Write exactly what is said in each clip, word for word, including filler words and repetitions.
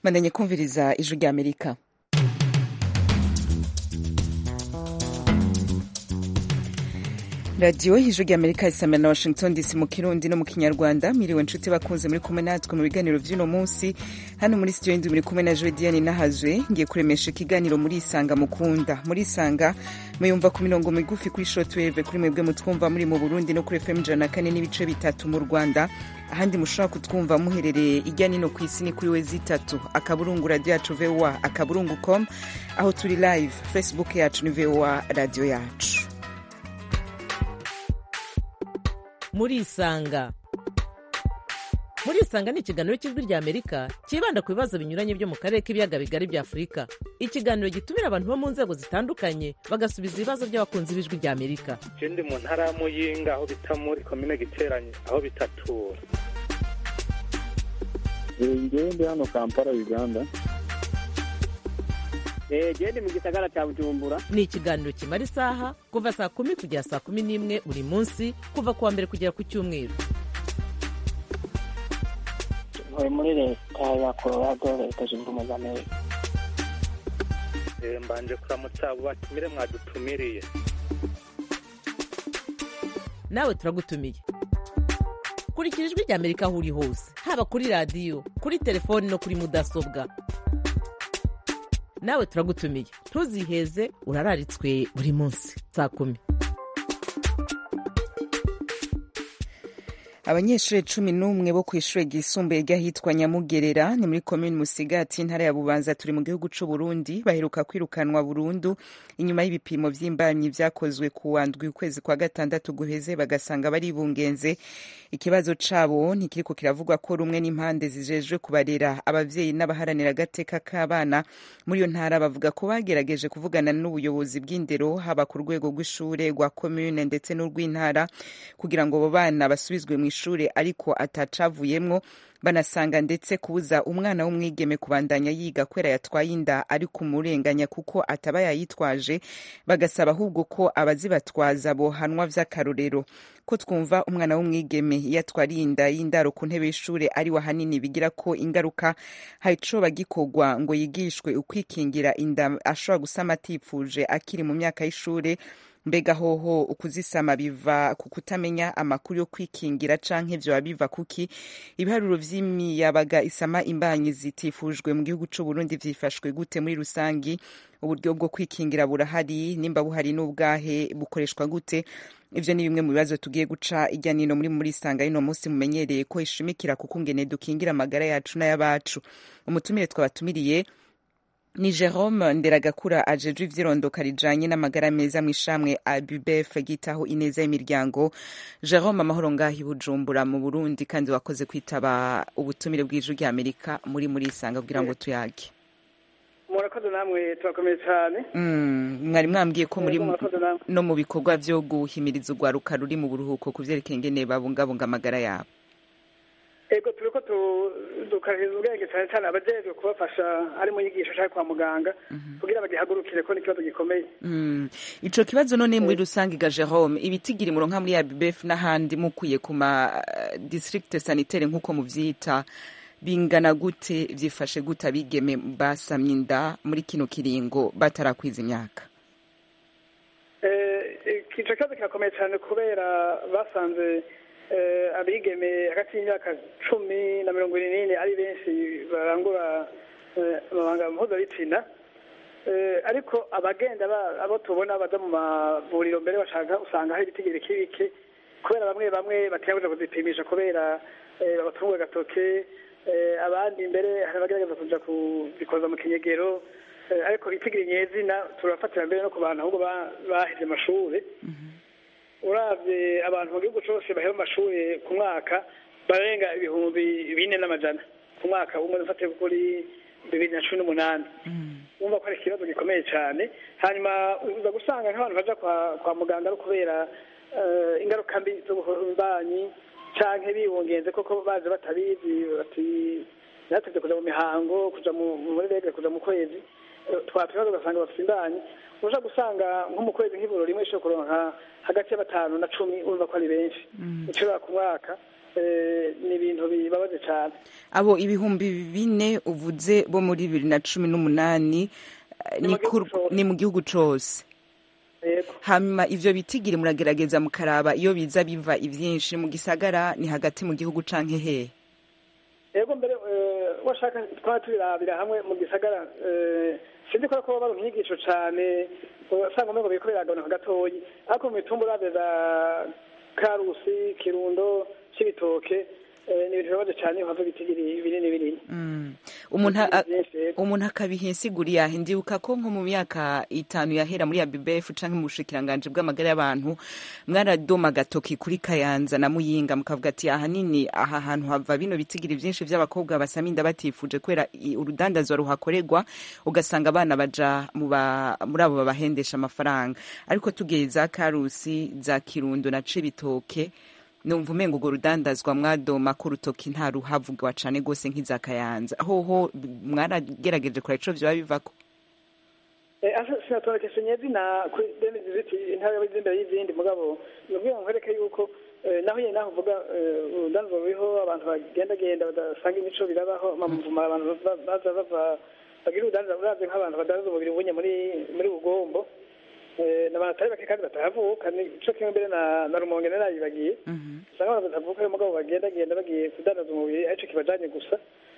Mandanye kumviriza ijwi rya Amerika. Radio ijwi rya Amerika isamira na Washington D C mu Kirundi no mu Kinyarwanda. Miriwe nshuti bakunze muri kumwe natwe mu biganiro vy'uno munsi. Hano muri studio ndi muri kumwe na Jodiane Nahazwe ngiye kuremesha ikiganiro muri Isanga mukunda. Muri Isanga muyumva ku mirongo migufi kuri shortwave kuri mwebwe mutwumva muri mu Burundi no kuri F M ijana na kane n'ibice bitatu mu Rwanda. Ahandi mushobora kutwumva muherereye irya nino ku isi ni kuri wezi itatu akaburungu radio yacu V O A akaburungu com, aho turi live Facebook yacu ni V O A radio yacu. Muri Isanga. Muri Isanga ni ikiganiro cy'ijwi rya Amerika kibanda ku bibazo binyuranye byo mu karere k'ibiyaga bigari bya Afurika. Ikiganiro gitumira abantu bo mu nzego zitandukanye bagasubiza ibibazo by'abakunzi b'ijwi rya Amerika. Je ndi mu ntara ya Muyinga aho bita muri commune Giteranye aho bitatura. Ngewe ndi hano Kampala Uganda. Eh gende mu gisagara cya Bujumbura. Ni ikiganiro kimara isaha kuva saa kumi kugera saa kumi n'imwe buri munsi kuva kuwa mbere kugera ku cyumweru. Ntuye muri leta ya Colorado leta zunze ubumwe za Amerika. Eh mbanje kuramutsa abo batumire mwadutumiriye. Nawe turagutumiye. Kurikira ijwi rya Amerika aho uri hose, haba kuri radio, kuri telefone no kuri mudasobwa. Nawe turagutumiye. Ntuziheze urararitswe buri munsi saa kumi. Abanyeshuri cumi n'umwe bo kw'ishure ryisumbuye ry'ahitwa Nyamugerera ni muri commune Musigati intara ya Bubanza turi mu gihugu c'u Burundi baheruka kwirukanwa burundu inyuma y'ibipimo vy'imbanyi vyakozwe ku wandwi ukwezi kwa gatandatu guheze bagasanga bari bungenze. Ikibazo cabo ntikiriko kiravugwa ko rumwe n'impande zijejwe kubarera abavyeyi n'abaharanira agateka k'abana muri iyo ntara bavuga ko bagerageje kuvugana n'ubuyobozi bw'indero haba ku rwego rw'ishure rwa commune ndetse n'urw'intara kugira ngo abo bana basubizwe mu ishure ariko atacavuyemwo, banasanga ndetse kubuza umwana w'umwigeme kubandanya yiga kwera yatwaye inda ari kumurenganya kuko ataba yayitwaje, bagasaba ahubwo ko abazibatwaza bohanwa vy'akarorero. Ko twumva umwana w'umwigeme yatwariye inda y'indaro ku ntebe y'ishure ari wahanini bigira ko ingaruka haico bagikogwa ngo yigishwe ukwikingira inda ashobora gusama atifuje akiri mu myaka y'ishure. Mbega hoho ukuzisama biva ku kutamenya amakuru yo kwikingira canke vyo biva kuki? Ibiharuro vy'imiyabaga isama imbanyi zitifujwe mu gihugu c'u Burundi vyifashwe gute muri rusangi? Uburyo bwo kwikingira burahari, nimba buhari n'ubwahe bukoreshwa gute? Ivyo ni bimwe mu bibazo tugiye guca irya nino muri muri Isanga ino munsi mumenyereye ko ishimikira kukungene dukingira amagara yacu n'ayabacu. Umutumire twabatumiriye ni Jerome Nderagakura ajejwe ivyirondoka rijanye n'amagara meza mw'ishamwe A B B F gitaho ineza y'imiryango. Jerome, amahoro ngahi Bujumbura mu Burundi kandi wakoze kwitaba ubutumire bw'ijwi rya Amerika muri muri Isanga kugira ngo tuyage. Murakoze namwe turakomeye cyane. Mm, mwari mwambwiye ko muri no mu bikorwa vyo guhimiriza urwaruka ruri mu buruhuko kuvyerekeye ingene babungabunga amagara yabo. Ego turiko dukariza ubwenge cyane cyane abajejwe kubafasha ari mu nyigisho cyangwa kwa muganga kugira bagihagurukire ko n'ikibazo gikomeye. Mm. Ico kibazo none muri rusangi ga Jerome ibitigiri muronka muri A B B F n'ahandi mukuye ku ma district sanitaire nkuko muvyita bingana gute, vyifashe gute abigeme basamye inda muri kino kiringo batarakwiza imyaka? Eh kico kibazo kirakomeye cyane kubera basanze eh abigeme hagati y'imyaka cumi na mirongo ine ari benshi barangura amabanga mpuzabitsina. Eh ariko abagenda abo tubona baza mu mavuriro mbere bashaka usanga hari ibitigiri kibike kubera bamwe bamwe batiyabuza kuzipimisha kubera babatunga gatoke, abandi mbere hari abagerageza kuja kubikoza mu kinyegero, ariko itigiri nyezina turafatira mbere no ku bantu ahubwo baheze amashuri. Uravye abantu mu gihugu cose bahera amashuri ku mwaka barenga ibihumbi bine n'amajana ku mwaka umwe ufate kuri bibiri na cumi n'umunani. Umva ko ari ikibazo gikomeye cyane. Hanyuma uza gusanga nk'abantu baja kwa, kwa muganga ari kubera uh, ingaruka mbi zo guhumbanyi canke bibungenze koko baje batabizi bati nateze kuja mu mihango kuja muri rege kuja mu kwezi twapima tugasanga bafite imbanyi. Uja gusanga nko mu kwezi nk'iburo rimwe ishobora kuronka hagati ya batanu na cumi urumva ko ari benshi. Ucira ku mwaka ni ibintu bibabaje cyane. Abo ibihumbi bine uvuze bo muri bibiri na cumi n'umunani ni mu gihugu cyose. Hanyuma ivyo bitigiri muragerageza mukaraba iyo biza biva ivyinshi mu gisagara ni hagati mu gihugu canke hehe? Yego mbere washaka twatubirabira hamwe mu gisagara sinzi ko ko bari umyigisho cyane usanga ngo bikorera gano gatoyi ariko mu mitumba urabeza Karusi, Kirundo, Cibitoke ni ibintu bibabaje cyane hava bitigiri binini binini. Umuntu umuntu akabihinsiguri yahindiuka ko nko mu myaka itanu yahera muri A B B F canke mu bushikiranganje bw'amagara y'abantu mwaradoma gatoki kuri Kayanza na Muyinga mukavuga ati ahanini aha hantu hava bino bitigiri byinshi by'abakobwa basaminda batifuje kwera urudandazwa ruhakorerwa ugasanga abana baja mu muri abo babahendesha amafaranga ariko tugeza Karusi za Kirundo na Cibitoke numva umengo urwo rudandazwa mwadoma ko urutoki nta ruhavugwa cane gose nk'iza Kayanza hoho mwaragerageje kora ico vyoba bivako? Eh asa sinatore kesenyezi na kuri benefit intare y'izindi y'izindi mugabo nubwo nkwereke yuko naho yene naho vuga urudandazwa ruriho abantu bagenda genda badasanga imico birabaho mamuvuma abantu baza bava bagira urudandazwa uraze nk'abantu badandaza umubiri ubunye muri muri Bugombo n'abatari bake kandi batahavuka nico kimwe mbere na na Rumonge narayibagiye usanga abantu batavuka mugabo bagenda genda bagiye kudandaza umubiri ariko kibajanye gusa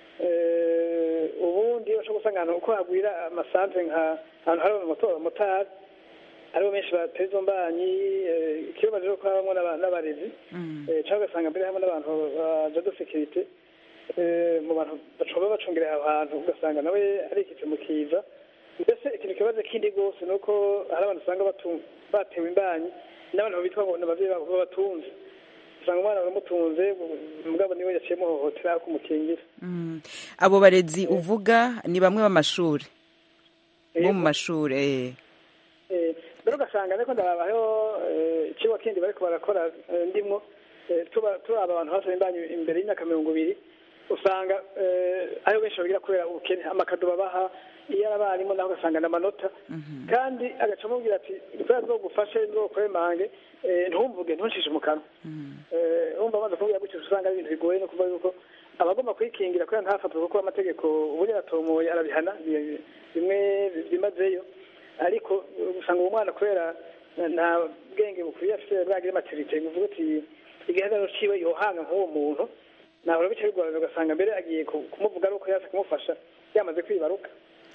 ubundi bashobora gusanga uko hagwira amasantre nka ahantu hari amatora motari aribo benshi bateza mbanyi ikibazo rero ko habamo n'abarezi cyangwa ugasanga mbere hamwe n'abantu ba de sécurité mu bantu bashobora bacungira aho hantu ugasanga nawe arikitse mu kiza. Mbese ikintu kibazo kindi gose nuko hari abantu usanga batewe imbanyi n'abantu bitwa ngo n'abavyeyi babo batunze usanga umwana baramutunze mugabo niwe yaciye muhohotera kumukingira. Abo barezi uvuga ni bamwe b'amashuri bo mu mashuri eh eh rero ugasanga ariko ndabaho ikigo kindi bariko barakora ndimwo tuba turaba abantu bose imbanyi imbere y'imyaka mirongo ibiri usanga ayo benshi bagira kubera ubukene amakado babaha iyo arabarimo naho ugasanga n'amanota kandi agaca amubwira ati zo gufashe zo kwemange ntumvuge ntuncishe mu kanwa umva amaze kuvuga gutyo usanga ari ibintu bigoye no kuvuga yuko abagomba kwikingira kubera ntafatwa kuko amategeko ubu yaratomoye arabihana bimwe bimazeyo ariko usanga uwo mwana kubera nta bwenge bukwiye afite bwagira maturité bivuga ati igihagararo ciwe yohanga nk'uwo muntu nahora bicaye rwanda ugasanga mbere agiye kumuvuga ari uko yaza kumufasha yamaze kwibaruka.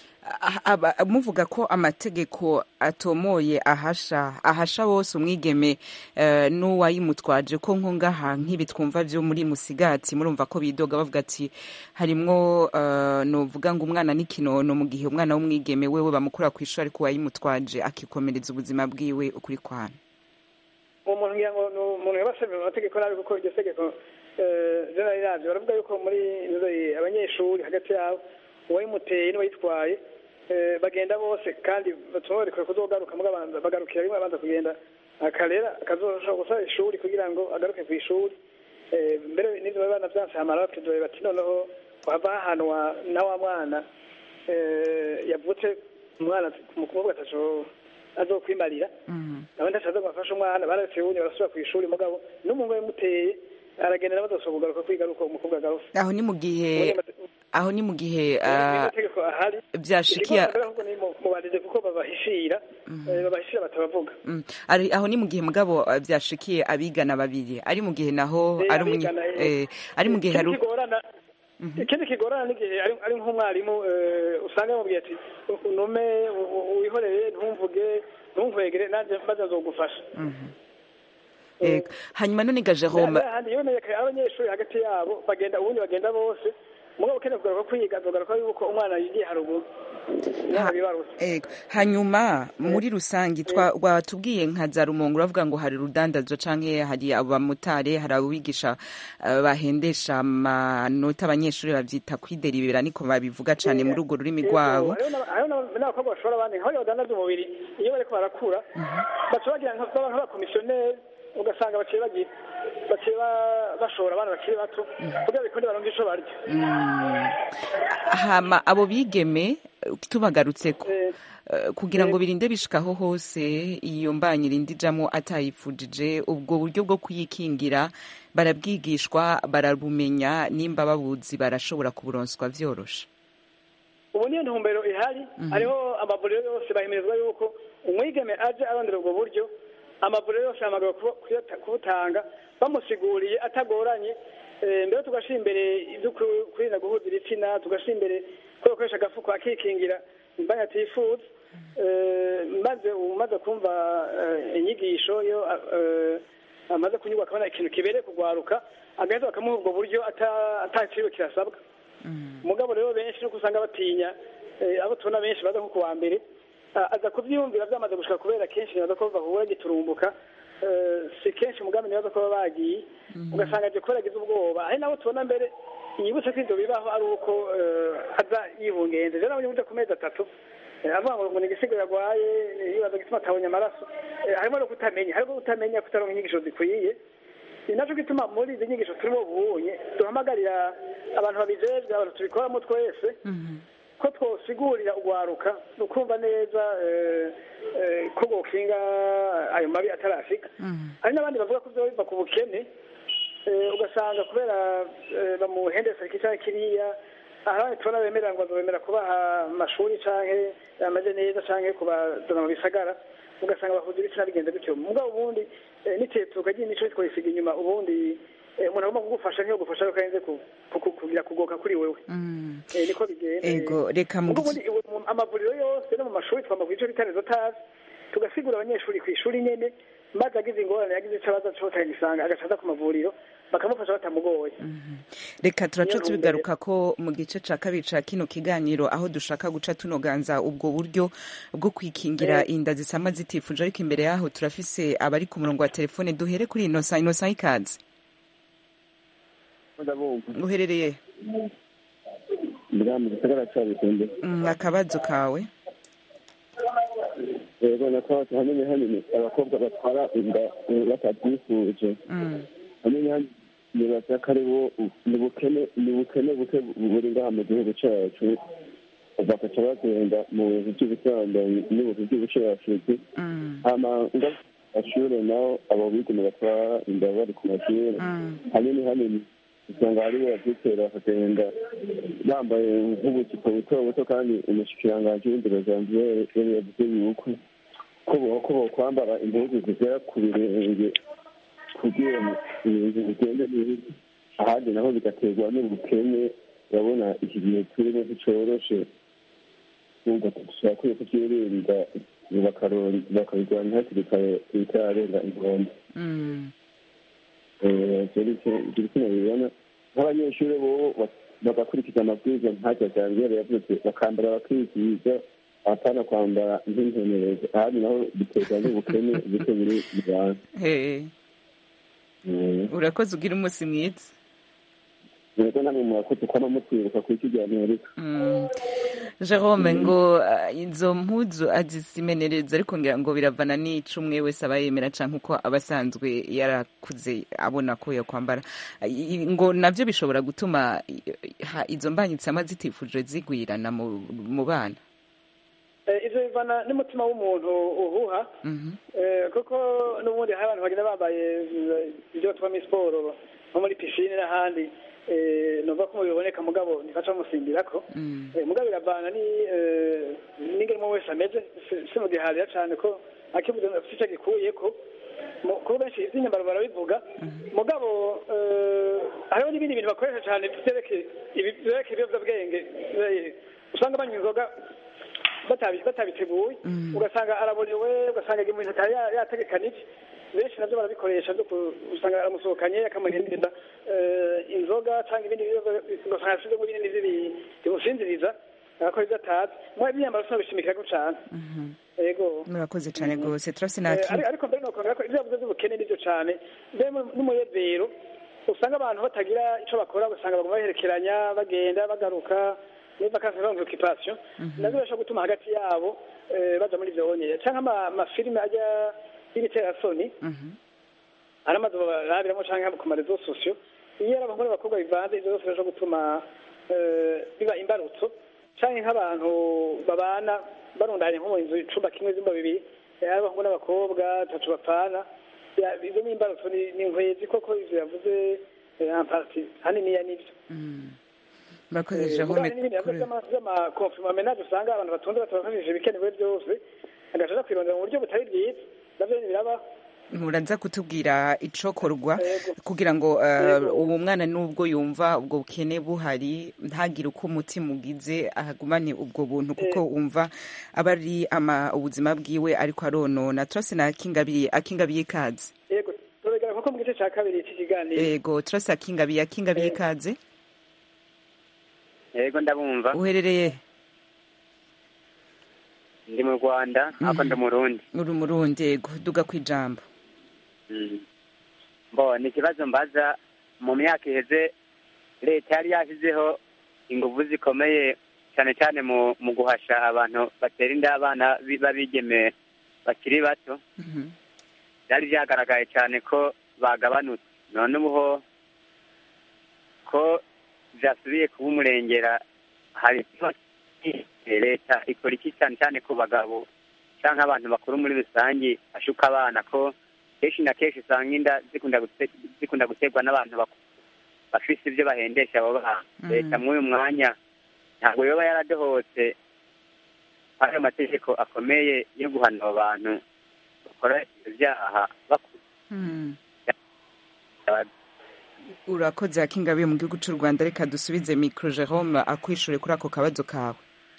Muvuga ko amategeko atomoye ahasha ahasha bose umwigeme n'uwayimutwaje ko nko ngaha nk'ibi twumva byo muri Musigati murumva ko bidoga bavuga ati harimwo novuga ngo umwana n'ikinono mu gihe umwana w'umwigeme wewe bamukura ku ishuri ariko wayimutwaje akikomereza ubuzima bwiwe ukuri kwana. Umuntu ngira ngo umuntu yabasabye amategeko nabi kuko iryo tegeko zera iravyo baravuga yuko muri abanyeshuri hagati yabo uwayimuteye n'uwayitwaye bagenda bose kandi batoreka kuzogaruka mugabanza bagarukira rimwe abanza kugenda akarera akazoshobora gusaba ishuri kugira ngo agaruke ku ishuri mbere n'ivyo bana vyanse hamara batudoye bati noneho wava ahantu na wa mwana yavutse umwana umukobwa ataco azokwimarira nawe ndacaza gufasha umwana baretse unye barasubira ku ishuri mugabo n'umuntu yamuteye aragendera bazosoba kugaruka kwigaruka umukobwa agaruka. Aho ni mu gihe aho ni mu gihe byashikiye mubarije kuko babahishira babahishira batabavuga ari aho ni mu gihe mugabo byashikiye abigana babiri ari mu gihe naho ari mu ari mu gihe hari ikindi kigorana n'igihe ari nk'umwarimu usanga yamubwiye ati unume wihoreye ntumvuge ntumvegere nanjye bazazogufasha. Hanyuma none ga Jerome abanyeshuri hagati yabo bagenda ubundi bagenda bose mugabo ukene kugaruka kwiga azogaruka yuko umwana yigiye haruguru. Hanyuma muri rusangi twatubwiye nka za Rumonge uravuga ngo hari rudandazo canke hari abamotari hari abigisha bahendesha amanota abanyeshuri bavyita kwideribera niko babivuga cane muri urwo rurimi rwabo. Ayo n'abakobwa bashobora abandi nkaho badandaza umubiri iyo bariko barakura baca bagira nk'abakomisiyoneri ugasanga baciye bagira baciye bashora abana bakiri bato kugira bikunde baronke ico barya. Hama abo bigeme tubagarutseko uh, kugira ngo birinde bishikaho hose iyo mbanyi irindi ijamwo atayifujije ubwo buryo bwo kuyikingira barabwigishwa barabumenya nimba babuzi barashobora kuburonswa vyoroshe ubu niyo ntumbero ihari hariho amavuriro yose bahimirizwa yuko umwigeme aje arondera ubwo buryo amavuriro yose amagabo kubutanga bamusiguriye atagoranye mbere tugashira imbere ibyo kwirinda guhuza ibitsina tugashira imbere ko gukoresha agafuko akikingira imbanya atifuza maze umaze kumva inyigisho yo amaze kunyurwa akabona ikintu kibereye kugwaruka agaheza bakamuha ubwo buryo ataciwe kirasabwa umugabo rero benshi no kusanga batinya abo tubona benshi baza nko kuwa mbere aza kubyiyumvira byamaze gushika kubera kenshi nibaza ko bahura giturumbuka si kenshi umugambi nibaza ko baba bagiye ugasanga aje kubera agize ubwoba ari nabo tubona mbere yibutse ko ivyo bibaho ari uko aza yibungenze rero nabonye ku mezi atatu avuga ngo ni igisigo yagwaye yibaza gituma atabonye amaraso harimo no kutamenya harimo kutamenya kutaronka inyigisho zikwiye ni nacyo gituma muri izi nyigisho turimo ubunye duhamagarira abantu babijejwe abantu tubikoramo twese ko twosigurira ugwaruka ukumva neza ko gokinga ayo mabi atarashika hari n'abandi bavuga ko biva ku bukene ugasanga kubera bamuhendesa iki cyangwa kiriya aha tubona bemerera ngo bemera kubaha amashuri canke amaze neza canke kubazana mu bisagara ugasanga bahuza ibitsina bigenze bityo mugabo ubundi n'itetuka ry'imico twisiga inyuma ubundi umuntu agomba kugufasha niyo gufasha ukarenze kugira kugoka kuri wewe niko bigenda ego reka mu amavuriro yose no mu mashuri twamavuye ico bitarezo tazi tugasigura abanyeshuri ku ishuri nyene maze agize ingorane yagize ico abaza cose agisanga agacaza ku mavuriro bakamufasha batamugoye reka turaco tubigaruka ko mu gice ca kabiri ca kino kiganiro aho dushaka guca tunoganza ubwo buryo bwo kwikingira inda zisama zitifuje ariko imbere yaho turafise abari ku murongo wa telefone duhere kuri Innocent Innocent ikaze uherereye mu gisagara ca Bikunde akabazo kawe yego nakwato hanini hanini abakobwa batwara inda batabyifuje hanini hanini nibaza ko ari bo ni ubukene ni ubukene buke buri ngaha mu gihugu cacu bagaca bagenda mu bintu by'ubusambanyi n'ibintu by'ubushurashuzi hama ashure naho abo bigeme batwara inda bari ku mashure hanini hanini usanga haribo bavyitera bakagenda bambaye nk'ubukipo buto buto kandi umushikiranganji w'indero Janvier yari yavuze yuko ko bokwambara impuzu zigera ku birenge kugira ibintu bigende neza ahandi naho bigaterwa n'ubukene urabona iki gihe turimo nticoroshe nubwo dushakwiye kuvyirinda bakabirwanya hakiri kare bitararenga inkombe ivyo bikino bibona nk'abanyeshuri bobo bagakurikiza amabwiriza ntacyo Janvier yavuze bakambara bakwizihiza apana kwambara nk'intenereza ahandi naho biterwa n'ubukene buke buri bijana urakoze ugira umunsi mwiza yego namwe murakoze kwama mutwibuka ku iki Amerika Jerome ngo izo mpuzu azisimenereza ariko ngira ngo biravana n'ico umwe wese aba yemera canke uko abasanzwe yarakuze abona ko yo kwambara ngo navyo bishobora gutuma izo mbanyitsama zitifuje zigwirana mu bana ivyo bivana n'umutima w'umuntu uhuha kuko n'ubundi hari abantu bagenda bambaye ivyo twama siporo nko muri pisine n'ahandi numva ko biboneka mugabo ntifaca bamusimbirako mugabo biravana n'ingene umwe wese ameze simugiharira cane ko akivuze afise ico agikuyeko kuko benshi ivy'inyambaro barabivuga mugabo hariho n'ibindi bintu bakoresha cane vyerekeye ibiyovyabwenge usanga banywa inzoga batabiteguye ugasanga arabonewe ugasanga ibintu atari yategekanije benshi navyo barabikoresha vyo usanga aramusohokanye akamuhendera inzoga cyangwa ibindi ugasanga asizemo ibindi bimusinziriza akora ibyo atazi mwe imyambaro sinabishimikirako cane yego murakoze cane rwose turafise nakindi ariko mbere nokongera ko ivyo yavuze vy'ubukene nivyo cane mbere n'umuyevero usanga abantu batagira ico bakora ugasanga baguma baherekeranya bagenda bagaruka niba vacances longue occupation navyo bashobora gutuma hagati yabo baja muri ivyo bonyene canke amafilime ajya y'ibiterasoni ari amazu barabiramo canke ku marezo sosiyo iyo ari abahungu n'abakobwa bivanze ivyo vyose bishobora gutuma biba imbarutso canke nk'abantu babana barundanye nko mu nzu icumba kimwe zimba bibiri abahungu n'abakobwa tacu bapfana izo ni imbarutso ni nkwezi koko ivyo yavuze amparti haniniya nivyo murakoze Jerome vy'amakonfirma menage usanga abantu batunze batabafashije ibikenewe byose agacaja kwirondera mu buryo butari bwiza navyo biraba muraza kutubwira icokorwa kugira ngo uwo mwana n'ubwo yumva ubwo bukene buhari ntagire uko umutima ugize ahagumane ubwo buntu kuko wumva aba ari ubuzima bwiwe ariko aronona turase na akingabiye akingabiye kaze yego turagera koko mu gice ca kabiri iki kiganiro yego turase akingabiye akingabiye kaze yego ndabumva uherereye ndi mu Rwanda ako ndi Murundi uri Murundi yego duga kwijambo Bo ni ikibazo mbaza mu myaka iheze leta yari yashyizeho ingufu zikomeye cyane cyane mu mu guhasha abantu batera inda abana babigeme bakiri bato byari byagaragaye cyane ko bagabanutse none ubuho ko byasubiye kuba umurengera hari leta ikora iki cyane cyane ku bagabo cyangwa abantu bakuru muri rusange ashuka abana ko kenshi na kenshi usanga inda zikunda guterwa n'abantu bafise ibyo bahendesha abo bana leta muri uyu mwanya ntabwo yoba yaradohotse ayo mategeko akomeye yo guhana abo bantu bakora ibyaha bakuru urakoze akingabiye mu gihugu cy'u Rwanda reka dusubize micro Jerome akwishure kuri ako kabazo kawe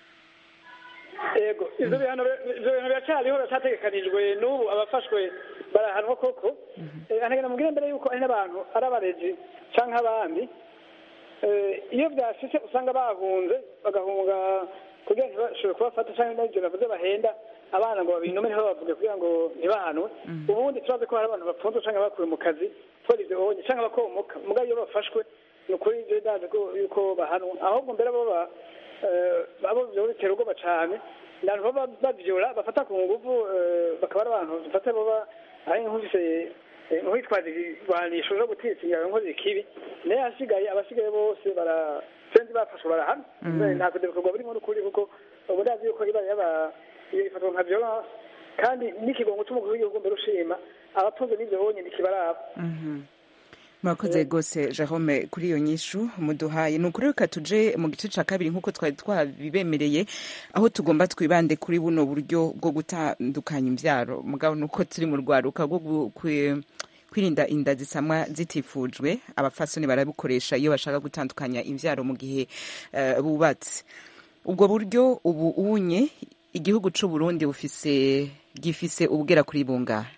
yego ivyo bintu biracyariho biracategekanijwe n'ubu abafashwe barahanwa koko anagenda mubwire mbere yuko ari n'abantu ari abarezi canke abandi iyo vyashitse usanga bahunze bagahunga kugira ntibashobore kubafata canke n'ivyo bavuze bahenda abana ngo babinome niho bavuge kugira ngo ntibahanwe ubundi turazi ko hari abantu bapfunzwe canke bakuwe mu kazi twari ivyo bonye canke bakomoka mugabo iyo bafashwe ni ukuri ivyo ndazi yuko bahanwa ahubwo mbere bo abo vyo bitera ubwoba cane abantu baba bavyura bafata ku nguvu bakaba ari abantu bafata baba ari nk'ufise nk'uwitwaza igwanisho zo gutitsa ingabo nkozi ikibi naye hasigaye abasigaye bose bara senzi bafashwe barahana ntabwo ibikorwa birimo n'ukuri kuko ubu ndazi yuko iba yaba ifatwa nka violence kandi n'ikigongo c'umukuru w'igihugu mbere ushima abatunze n'ivyo bonye ntikibaraba murakoze rwose Jerome kuri iyo nyishu muduhaye ni ukuri reka tuje mu gice cya kabiri nk'uko twari twabibemereye aho tugomba twibande kuri buno buryo bwo gutandukanya imbyaro mugabo ni uko turi mu rwaruka rwo kwirinda inda zisamwa zitifujwe abafasoni barabukoresha iyo bashaka gutandukanya imbyaro mu gihe bubatse ubwo buryo ubu unye igihugu cy'u Burundi bufise gifise ubugera kuri bungahe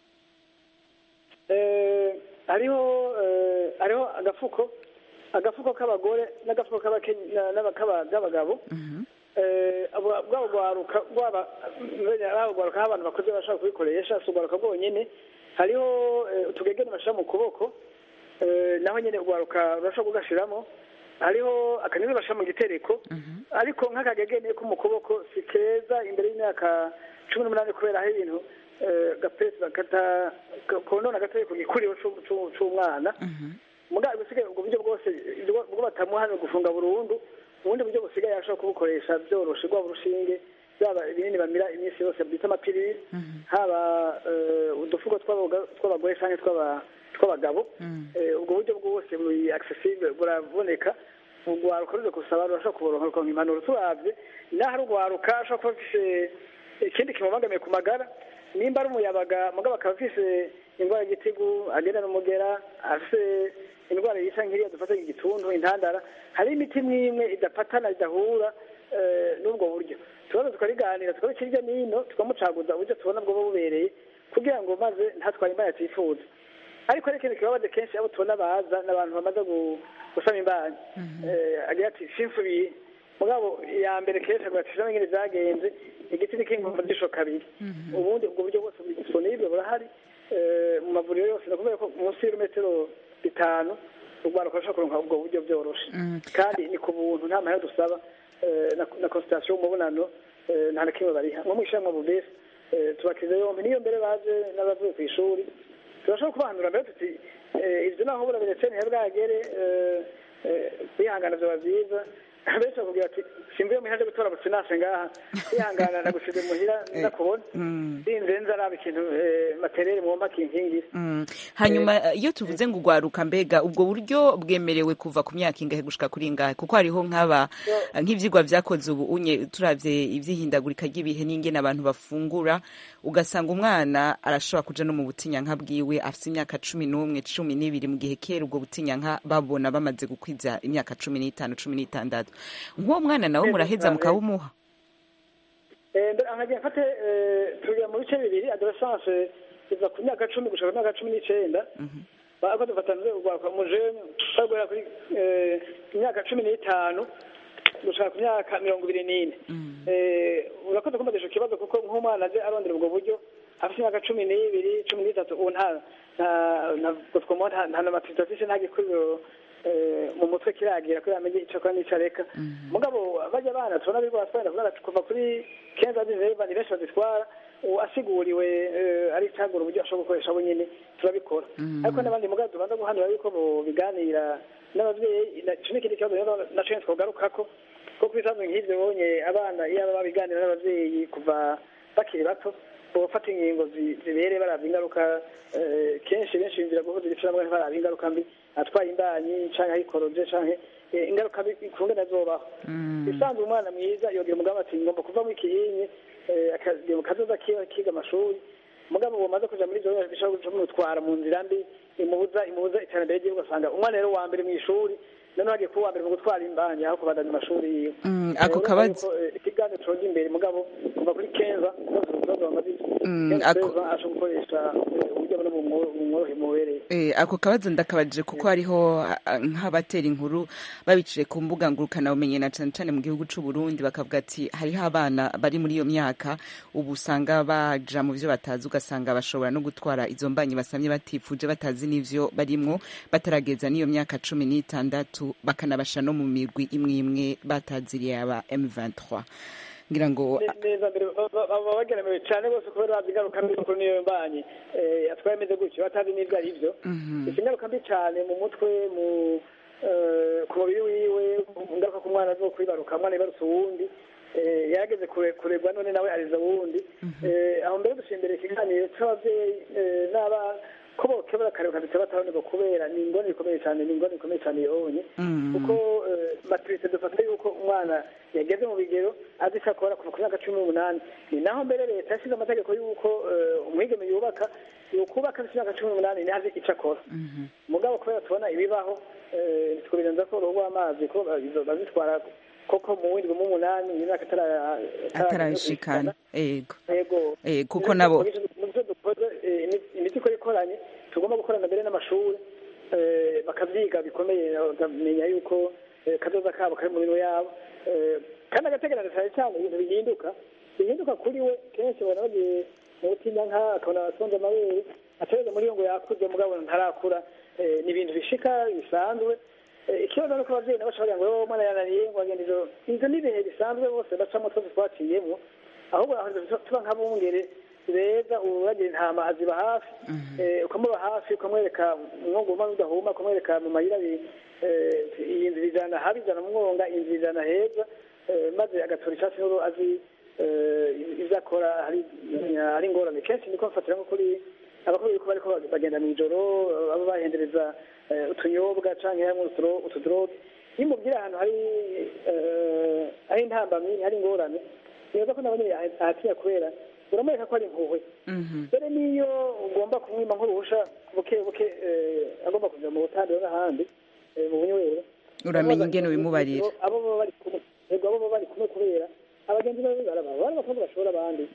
hariho hariho agafuko agafuko k'abagore n'agafuko k'abagabo bwabo rwaruka rwaba rwaruka aho abantu bakuze bashobora kubikoresha si urwaruka rwonyine hariho utugegene bashyira mu kuboko naho nyine urwaruka rurashobora kugashiramo hariho akanyoni bashyira mu gitereko ariko nk'akagegene ko mu kuboko si keza imbere y'imyaka cumi n'umunani kubera aho ibintu gapesi bakata konona gatoye ku gikuriro c'umwana mugabo bisigaye ubwo buryo bwose ubwo batamuha no gufunga burundu ubundi buryo busigaye ashobora kubukoresha byoroshe rwa burushinge byaba ibinini bamira iminsi yose bita amapiriri haba udufuko tw'abagore canke tw'abagabo ubwo buryo bwose buri accessible buraboneka urwaruka ruze gusaba rurashobora kuboronka impanuro turavye naho urwaruka ashobora kuba afise ikindi kimubangamiye ku magara nimba ari umuyabaga mugabo akaba afise indwara y'igitigu agenda n'umugera afise indwara yisa nk'iriya dufata igituntu intandara hari imiti mwimwe idapatana idahura n'ubwo buryo tubazo tukariganira tukabika hirya n'ino tukamucaguza uburyo tubona bwo bubereye kugira ngo maze ntatware imbanyi atifuza ariko ari ikintu kibabaje kenshi abo tubona baza n'abantu bamaze gusama imbanyi agira ati sinsubiye mugabo ya mbere kenshi agatishamo ingene vyagenze igiti n'ikingumva zisho kabiri ubundi ubwo buryo bwose disponible burahari mu mavuriro yose nakubera ko munsi y'ibirometero bitanu urwaruka rushobora kuronka ubwo buryo byoroshe kandi ni ku buntu nta mahera dusaba na consultation umubonano nta na kimwe bariha nko mw'ishamwe bubese tubakize yombi niyo mbere baje n'abavuye ku ishuri turashobora kubahanura mbere tuti ivyo naho burabiretse ntibwagere kwihangana vyoba vyiza benshi bakubwira ati simvuye muhira nje gutora bufinance ngaha kwihangana nagusize muhira ndakubona sinze nza araba ikintu materiel mwomba kinkingira. Hanyuma iyo tuvuze ngo ugwaruka mbega ubwo buryo bwemerewe kuva ku myaka ingahe gushika kuri ingahe kuko hariho nk'aba nk'ivyigwa vyakoze ubu unye turavye ivyihindagurika ry'ibihe n'ingene abantu bafungura ugasanga umwana arashobora kuja no mu butinyanka bwiwe afite imyaka cumi n'umwe cumi n'ibiri mu gihe kera ubwo butinyanka babona bamaze gukwiza imyaka cumi n'itanu cumi n'itandatu nk'uwo mwana nawe muraheza mukabumuha. Nkagiye mfate turiya mu bice bibiri adolescence iva ku myaka cumi gushika ku myaka cumi n'icenda bako dufatanze ugwakwa mujene bagora kuri imyaka cumi n'itanu gushaka ku myaka mirongo ibiri n'ine. Urakoze kumbadisha ikibazo kuko nk'umwana aje arondera ubwo buryo afite imyaka cumi n'ibiri cumi n'itatu ubu nta nta nta n'amatitafise nta gikuriro mu mutwe kiragira ko yamenye ico kwa nica reka mugabo bajya bana tubona bigo batwara kuva kuri kenza z'izeba ni benshi bazitwara asiguriwe ari cyagura uburyo ashobora gukoresha abo nyine turabikora ariko n'abandi mugabo tubanza guhanura yuko bo biganira n'abavyeyi ico ni ikindi kibazo rero na cyo twogarukako ko kwisanzwe nk'ivyo bonye abana iyo baba biganira n'abavyeyi kuva bakiri bato bofata ingingo zibereye baravye ingaruka kenshi benshi bimvira guhuza ibicura mugabo baravye ingaruka mbi atwaye imbanyi canke ayikoroje canke ingaruka bikunge nazobaho bisanzwe umwana mwiza yogira umugabo ati ngomba kuva mu ikihinyi akagira kazoza kiga amashuri mugabo uwo maze kuja muri ivyo bishobora kumutwara mu nzira mbi imubuza imubuza iterambere ry'igihugu ugasanga umwana rero wa mbere mw'ishuri none wagiye kuba wa mbere mu gutwara imbanyi aho kubandanya amashuri yiwe. Ako kabazo ikiganiro coja imbere mugabo kuva kuri kenza ashobora gukoresha uburyo no mu mworohe mubereye. Ako kabazo ndakabajije kuko hariho nk'abatera inkuru babicire ku mbuga ngurukana bumenyi na cane cane mu gihugu c'u Burundi bakavuga ati hariho abana bari muri iyo myaka ubu usanga baja mu vyo batazi ugasanga bashobora no gutwara izo mbanyi basamye batifuje batazi n'ivyo barimwo batarageza n'iyo myaka cumi n'itandatu bakanabasha no mu mirwi imwe imwe bataziriye aba M vingt-trois ngira ngo neza mbere baba bagenewe cyane bose kubera bazigaruka mbi kuri niyo mbanyi atwaye meze gutyo batazi n'ibyo ari byo ikingaruka mbi cyane mu mutwe mu ku mubiri wiwe ingaruka ku mwana zo kwibaruka mwana ibarutse uwundi yageze kuregwa none nawe ariza uwundi aho mbere dusimbere ikiganiro c'abavyeyi n'abana ko bokebera kare bakazita bataboneka kubera ni ingone ikomeye cyane ni ingone ikomeye cyane yonye kuko maturite dufata yuko umwana yageze mu bigero azishakora kuva ku myaka cumi n'umunani ni naho mbere leta yashyize amategeko yuko umwigeme yubaka yokubaka afite imyaka cumi n'umunani ntazi ico akora mugabo kubera tubona ibibaho tukubirenza ko uruhu rw'amazi ko bazitwara koko mu windwi mu munani imyaka atarashikana ego ego kuko nabo imiti ko ikoranye tugomba gukorana mbere n'amashuri bakavyiga bikomeye bakamenya yuko kazoza kabo kari mu bintu yabo kandi agategereza cyane cyane ibintu bihinduka bihinduka kuri we kenshi ubona bagiye mu butinyanka akabona asonze amabere atereza muri iyo ngo yakuze mugabo ntarakura ni ibintu bishika bisanzwe ikibazo nuko abavyeyi nabo bagira ngo wowe mwana yananiye ngo agenda izo inzo n'ibihe bisanzwe bose bacamo twose twaciyemo ahubwo tuba nk'abungere beza uragira intama aziba hafi ukamuba hafi ukamwereka umwongo uma udahuma ukamwereka mu mayira iyi nzira ijana habi ijana mu mwonga iyi nzira ijana heza maze agatora icatsi n'uru azi ivyo akora ari ingorane kenshi niko mfatira nko kuri abakuru yuko bariko bagenda mw'ijoro abo bahendereza utunyobwa canke hamwe utudroge iyo mubwira ahantu hari ari intambamyi hari ingorane nibaza ko nabo nyene ahatinya kubera uramwereka ko ari impuhwe mbere niyo ugomba kumwima nk'uruhusha buke buke agomba kuja mu butandiro n'ahandi mu bunywero uramenya ingene ubimubarira abo baba bari kumwe ego abo baba bari kumwe kubera abagenzi bawe baraba bari bakunda bashobora abandi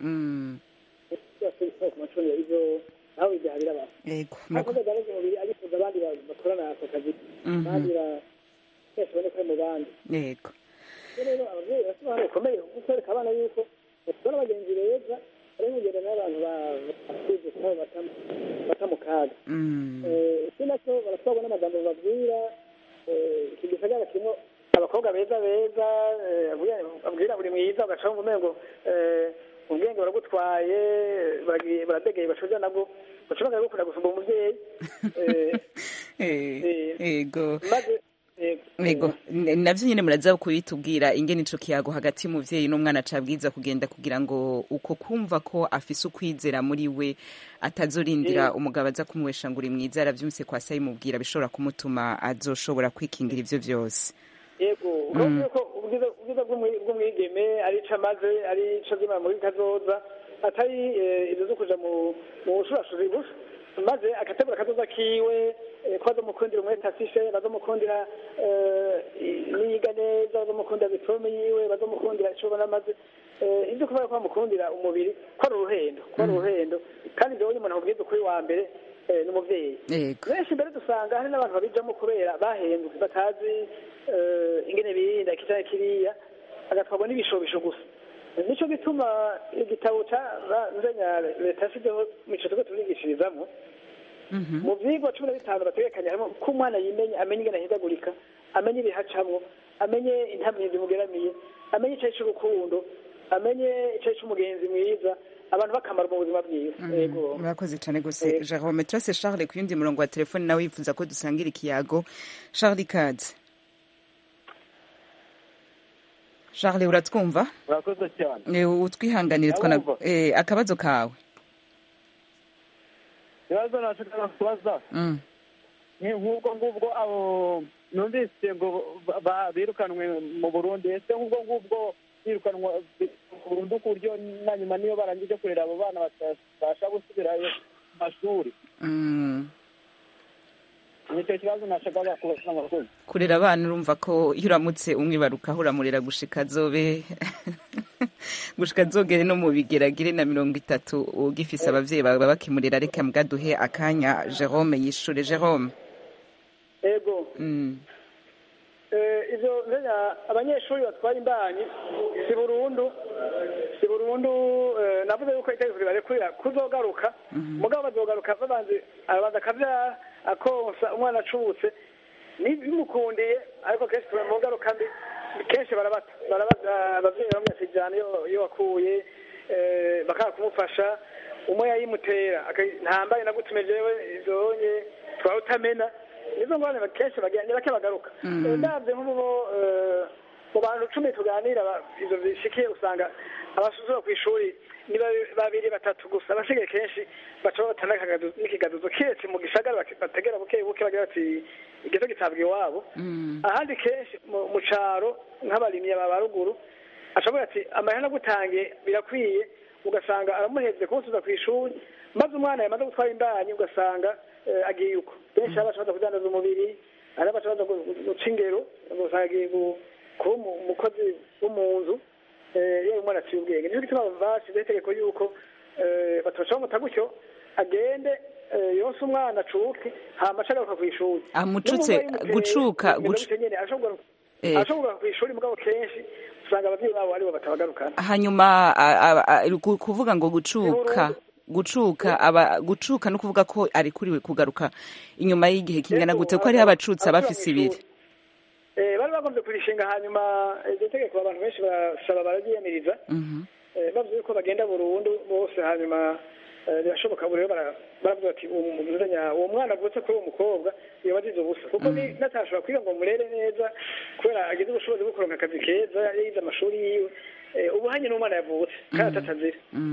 ku macunira ivyo aho bibyarira abantu ego akoze garaje mubiri agifuza abandi bakorana ako kazi abandi twese bone ko mu bandi yego rero abavyeyi basobanura bikomeye kuko kwereka abana yuko batwara abagenzi beza ari kugenda n'abantu bakuze kuba bata mu kaga iki nacyo baratwagwa n'amagambo babwira iki gisagara kirimo abakobwa beza beza abwira buri mwiza ugacaho ngo umengo ubwenge baragutwaye baradegeye bacoja nabwo bashobora gukunda gusumba umuvyeyi ego Ego navyo nyene muraza kubitubwira ingene ico kiyago hagati y'umuvyeyi n'umwana cabwiza kugenda kugira ngo uko kumva ko afise ukwizera muri we atazorindira umugabo aza kumuwesha ngo uri mwiza aravyumse kwa sayi mubwira bishobora kumutuma azoshobora kwikingira ivyo vyose. Yego urumva ko ubwiza bw'umwigeme ari ico amaze ari ico vy'imana muri kazoza atari ivyo zo kuja mu bushurashuri gusa maze agategura akazoza kiwe ko bazomukundira umwete afishe bazomukundira niga neza bazomukundira diplome yiwe bazomukundira ico ubona maze ivyo kuvuga ko bamukundira umubiri ko ari uruhendo ko ari uruhendo kandi ivyo umuntu akubwiza ukuri wa mbere n'umuvyeyi benshi mbere dusanga hari n'abantu babijamo kubera bahembwe batazi ingene birinda iki canke kiriya agatwagwa n'ibishobisho gusa nico gituma igitabo ca nzenya leta yashizeho mico tuko turigishirizamwo mu vyigwa cumi na bitanu bategekanya harimo ko umwana yimenya amenye ingene ahindagurika amenye ibihacamwo amenye intamyi zimugeramiye amenye icayi c'urukundo amenye icayi c'umugenzi mwiza abantu bakamara mu buzima bwiwe. Yego murakoze cane gose Jerome. Turase Charles ku yundi murongo wa telefone nawe yifuza ko dusangira ikiyago. Charles Kads, Charles uratwumva? Urakoze cyane. Utwihanganire twana eh akabazo kawe. Yazo nashaka kubaza. Mm. Ni nk'ubwo ngubwo abo numvise ngo birukanwe mu Burundi ese nk'ubwo ngubwo birukanwa mu Burundi ku buryo na nyuma niyo barangije kurera abo bana batabasha gusubirayo mashuri. Mm. Nicyo kibazo nashaka kubaza amakuru. Kurera abana urumva ko iyo uramutse umwibaruka uramurera gushika zobe gushika zogere no mu bigeragire na mirongo itatu ugifise abavyeyi bawe bakimurira. Reka mgaduhe akanya Jerome yishure. Jerome. Ego. Mm. Eh ivyo nenya abanyeshuri batwara imbanyi si Burundu si Burundu navuze yuko itegeko ribarekurira kuzogaruka mugabo bazogaruka babanze arabanza kavya akonsa umwana acubutse ni bimukundiye ariko kenshi turamugaruka mbi kenshi barabata barabata abavyeyi bamwe sijana yo yo wakuye eh bakaka kumufasha umwe yayimutera ntambaye nagutumejewe izonye twautamena nizo ngwane kenshi bagende bake bagaruka ndavye nk'ubu mu bantu cumi tuganira ivyo bishikiye usanga abasuzura ku ishuri ni babiri batatu gusa abashige kenshi baca batanaka n'ikigaduzo kiretse mu gisagara bategera buke buke bagira ati igizo gitabwe iwabo ahandi kenshi mu caro nk'abarimye babaruguru ashobora ati amahera gutange birakwiye ugasanga aramuheze kunsuza ku ishuri maze umwana yamaze gutwara imbanyi ugasanga agiye uko benshi abashobora kudandaza umubiri ari abashobora guca ingero ugasanga agiye kuba umukozi wo mu nzu yewe umwana aciye ubwenge nico gituma basize itegeko yuko batoshobora muta gutyo agende yonse umwana acuke hama acagaruka kw'ishuri amucutse gucuka ashobora kw'ishuri mugabo kenshi usanga abavyeyi babo aribo batabagarukana hanyuma kuvuga ngo gucuka gucuka aba gucuka no kuvuga ko ari kuriwe kugaruka inyuma y'igihe kingana gute ko ari abacutse abafise ibiri eh bari bagombye kurishinga hanyuma iryo tegeko abantu benshi basaba baragiyamiriza eh bavuze ko bagenda burundu bose hanyuma birashoboka buri baravuga ati umuzanya uwo mwana avutse kuri uwo mukobwa yabagize ubusa kuko ni natashobora kwiga ngo murere neza kubera agize ubushobozi bwo kuronka akazi keza yize amashuri yiwe ubu hanye n'umwana yavutse kandi atatazira.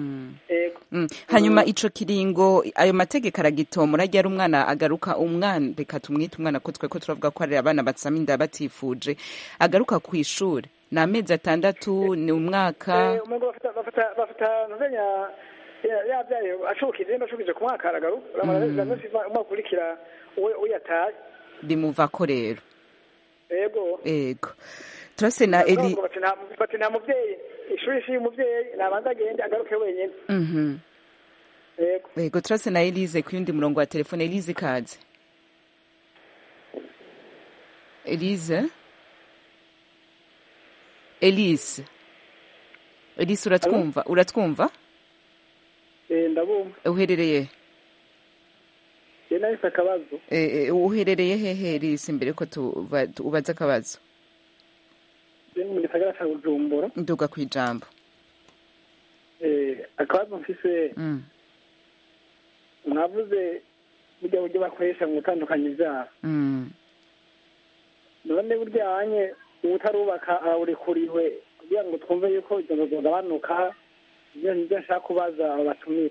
Hanyuma ico kiringo ayo mategeko aragitomora ryari umwana agaruka umwana reka tumwite umwana ko twe ko turavuga ko ari abana batsama inda batifuje agaruka ku ishuri na amezi atandatu ni umwaka bafata bafata nzenya yabyaye acukije mbashukije ku mwaka aragaruka uramara nzi umwakurikira uyataye bimuva ko rero ego ego turase na Eli bati nta muvyeyi ishuri shi umuvyeyi nabanza agende agaruke wenyene. Mhm. Yego. Yego turase na Elise ku yundi murongo wa telefone. Elise kaze. Elise Elise Elise uratwumva uratwumva Eh ndabumva. Uherereye Je nahise akabazo. Eh uherereye hehe Elise imbere ko tubaza akabazo mu gisagara cya Bujumbura nduga ku ijambo eh akabazo mfise mwavuze burya buryo bakoresha mu gutandukanya ibyaha none buryanye ubutarubaka arawurekuriwe kugira ngo twumve yuko izo nzu zogabanuka ibyo nibyo nshaka kubaza abatumire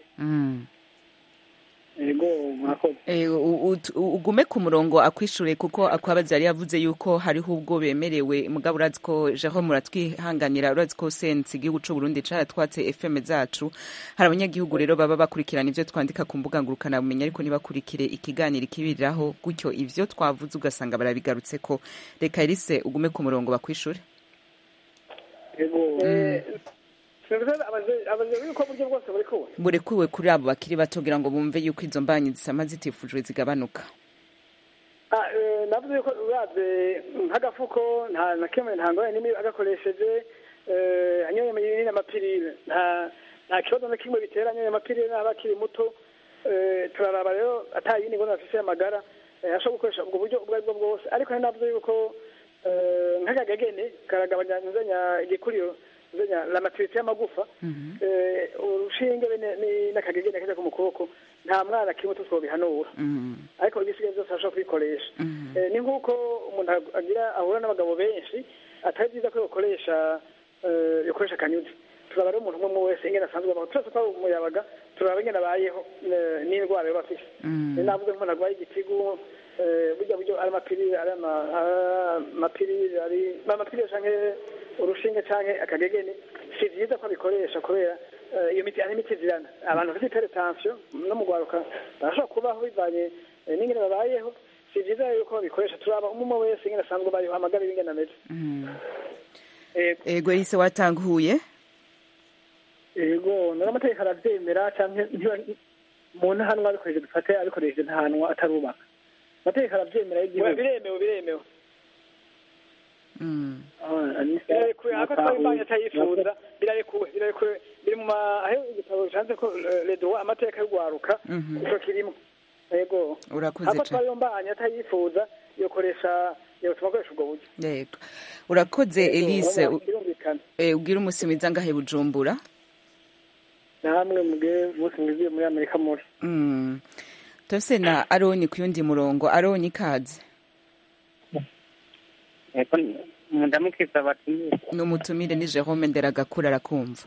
ego mwakoze ugume ku murongo akwishure kuko akwabaza yari yavuze yuko hariho ubwo bemerewe mugabo urazi ko Jerome muratwihanganira urazi ko sense igihugu c'u Burundi caratwatse F M zacu hari abanyagihugu rero baba bakurikirana ivyo twandika ku mbuga ngurukana bumenyi ariko ntibakurikire ikiganiro kibiriraho gutyo ivyo twavuze ugasanga barabigarutse ko reka Elise ugume ku murongo bakwishure ego burekuwe kuri abo bakiri bato kugira ngo bumve yuko izo mbanyi zisama zitifujwe zigabanuka navuze yuko uravye nk'agafuko nta na kimwe nta ngorane n'imwe agakoresheje anyoye ibinini amapirine nta nta kibazo na kimwe bitera anyoye amapirine n'aba akiri muto turaraba rero ata yindi ngorane afise y'amagara ashobora gukoresha ubwo buryo ubwo aribwo bwose ariko navuze yuko nk'akagegene karagabanya igikuriro la maturité y'amagufa urushinge n'akagegene kaja ku mukoko nta mwana kimwe tutwobihanura ariko ibisigaye byose ashobora kubikoresha ni nk'uko umuntu agira ahura n'abagabo benshi atari byiza ko yokoresha yokoresha akanyuzi turaba rero umuntu umwe wese ingene asanzwe abaho twese twaba umuyabaga turaba ingene abayeho n'indwara yo bafise navuze nk'umuntu arwaye igitigu burya buryo ari amapirire ari amapirire ari amapirire canke urushinge canke akagegene si vyiza ko abikoresha kubera iyo miti ari imiti zirana abantu bafite hypertension no mu gwaruka barashobora kubaho bivanye n'ingene babayeho si vyiza yuko babikoresha turaba umwe wese ingene asanzwe bayeho amagara y'ingene ameze ego Elise watanguye ego nari amategeko aravyemera canke umuntu ahanwa abikoresheje dufate abikoresheje ntahanwa atarubaka amategeko aravyemera y'igihugu biremewe biremewe birarekuwe ako twabimanye atayifuza birarekuwe birarekuwe biri mu aho igitabo canze ko le droit amateka y'ugwaruka ico kirimo yego urakoze ako twabimbanye atayifuza yokoresha yotuma koresha ubwo buryo yego urakoze Elise ugira umusi mwiza ngahe Bujumbura namwe muge musi mwiza muri Amerika muri mm tose na Aroni kuyundi murongo Aroni kaze eko ndamukiriza abatumire n'umutumire ni Jerome Nderagakura arakumva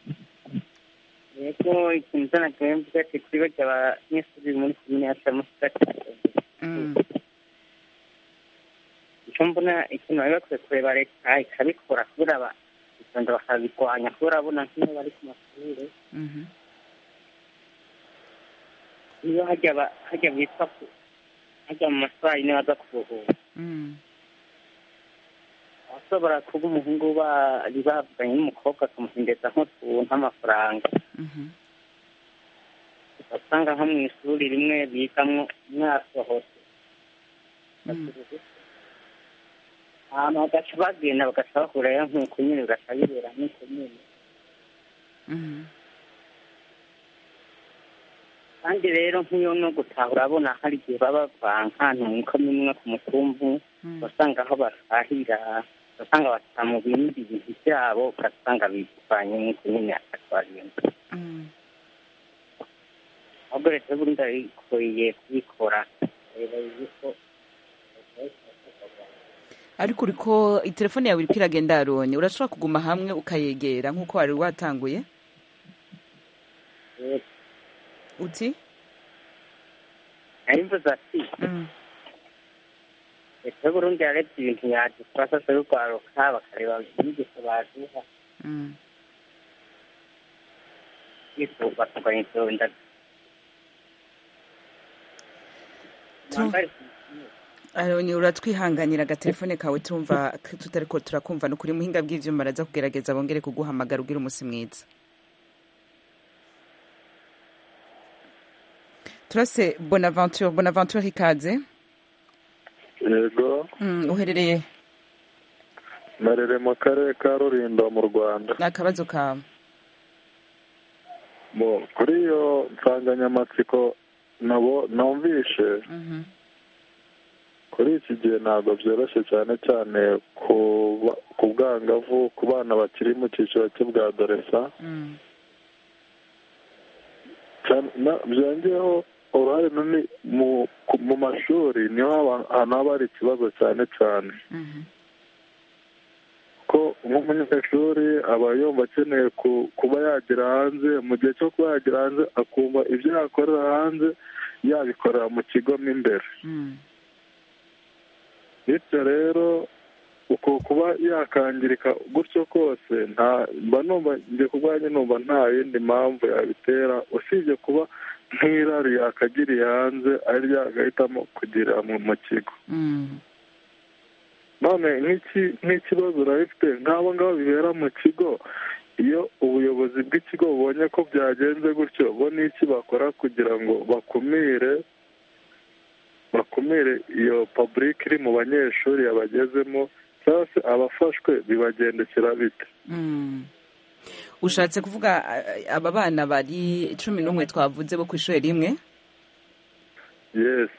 eko ikintu cyana kemvuga ati kuri bajya abanyeshuri muri komine yacu musitati icyo mbona ikintu bari bakwiye kureba leta ikabikora kubera aba isonda bakabirwanya kubera abona nk'iyo bari ku mashuri iyo hajya hajya bitwa hajya mu masaha yine baza kuruhuka ashobora kuba umuhungu bari bavuganye n'umukobwa akamuhindeza nk'utuntu amafaranga ugasanga nko mu ishuri rimwe bigamwo mwasohotse ahantu bagaca bagenda bagaca bahurayo nk'uko nyine bigaca bibera nk'uko nyine kandi rero nk'iyo no gutaha urabona hari igihe baba nk'ahantu mu ikomine imwe ku mutumbu basanga aho batahira ugasanga bataha mu bindi bintu byabo ugasanga bivanye nk'uko nyine akatwariyemo ahubwo leta y'uburundi arikwiye kubikora reba yuko ariko uriko itelefone yawe iriko iragenda Aroni urashobora kuguma hamwe ukayegera nk'uko wari watanguye uti ayimvuze ati leta y'uburundi yarebye ibintu yadufasha se y'urwaruka bakareba inyigisho baduha bityo bakagabanya izo nda Aroni uratwihanganira agatelefone kawe turumva tutariko turakumva n'ukuri muhinga bw'ivyuma baraza kugerageza bongere kuguhamagara ugira umusi mwiza turase Bonaventure Bonaventure ikaze yego uherereye marere mu karere ka Rulindo mu Rwanda akabazo kawe mo kuri iyo nsanganyamatsiko nabo numvishe kuri iki gihe ntabwo byoroshye cyane cyane ku bwangavu ku bana bakiri mu cyiciro cy'ubwadoresa byongeyeho uruhare runini mu mu mashuri niho ahantu haba hari ikibazo cyane cyane ko nk'umunyeshuri aba yumva akeneye kuba yagera hanze mu gihe cyo kuba yagera hanze akumva ibyo yakorera hanze yabikorera mu kigo mo imbere bityo rero uko kuba yakangirika gutyo kose mba numva njye ku bwanjye numva nta yindi mpamvu yabitera usibye kuba nk'irari yakagiriye hanze ari ryo agahitamo kugira mu kigo none nk'ikibazo urabifite nk'abo ngabo bibera mu kigo iyo ubuyobozi bw'ikigo bubonye ko byagenze gutyo bo n'iki bakora kugira ngo bakumire bakumire iyo public iri mu banyeshuri yabagezemo cyangwa se abafashwe bibagendekera bite ushatse kuvuga aba bana bari cumi n'umwe twavuze bo ku ishuri rimwe yes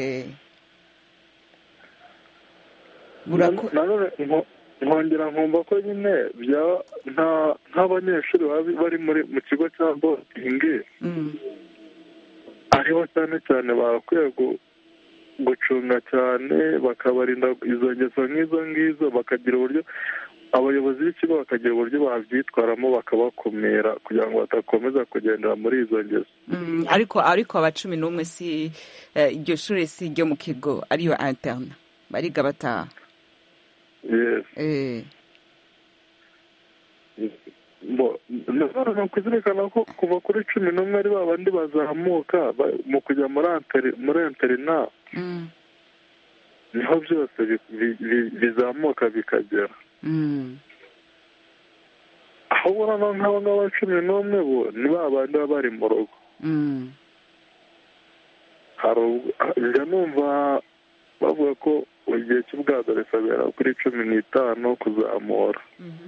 nanone nkongera nkumva ko nyine nk'abanyeshuri bari mu kigo cya botingi ariho cyane cyane bakwiye gucunga cyane bakabarinda izo ngeso nk'izo ngizo bakagira uburyo abayobozi b'ikigo bakagira uburyo babyitwaramo bakabakumira kugira ngo badakomeza kugendera muri izo ngeso ariko ariko aba cumi n'umwe si iryo shuri si iryo mu kigo ariyo interna bariga bataha ni ukuzirikana ko kuva kuri cumi n'umwe ari babandi bazamuka mu kujya muri interina niho byose bizamuka bikagera ahubwo noneho nk'abo ngabo cumi n'umwe bo ni ba bandi baba bari mu rugo njya numva bavuga ko igihe cy'ubwazaresa bera kuri cumi n'itanu kuzamura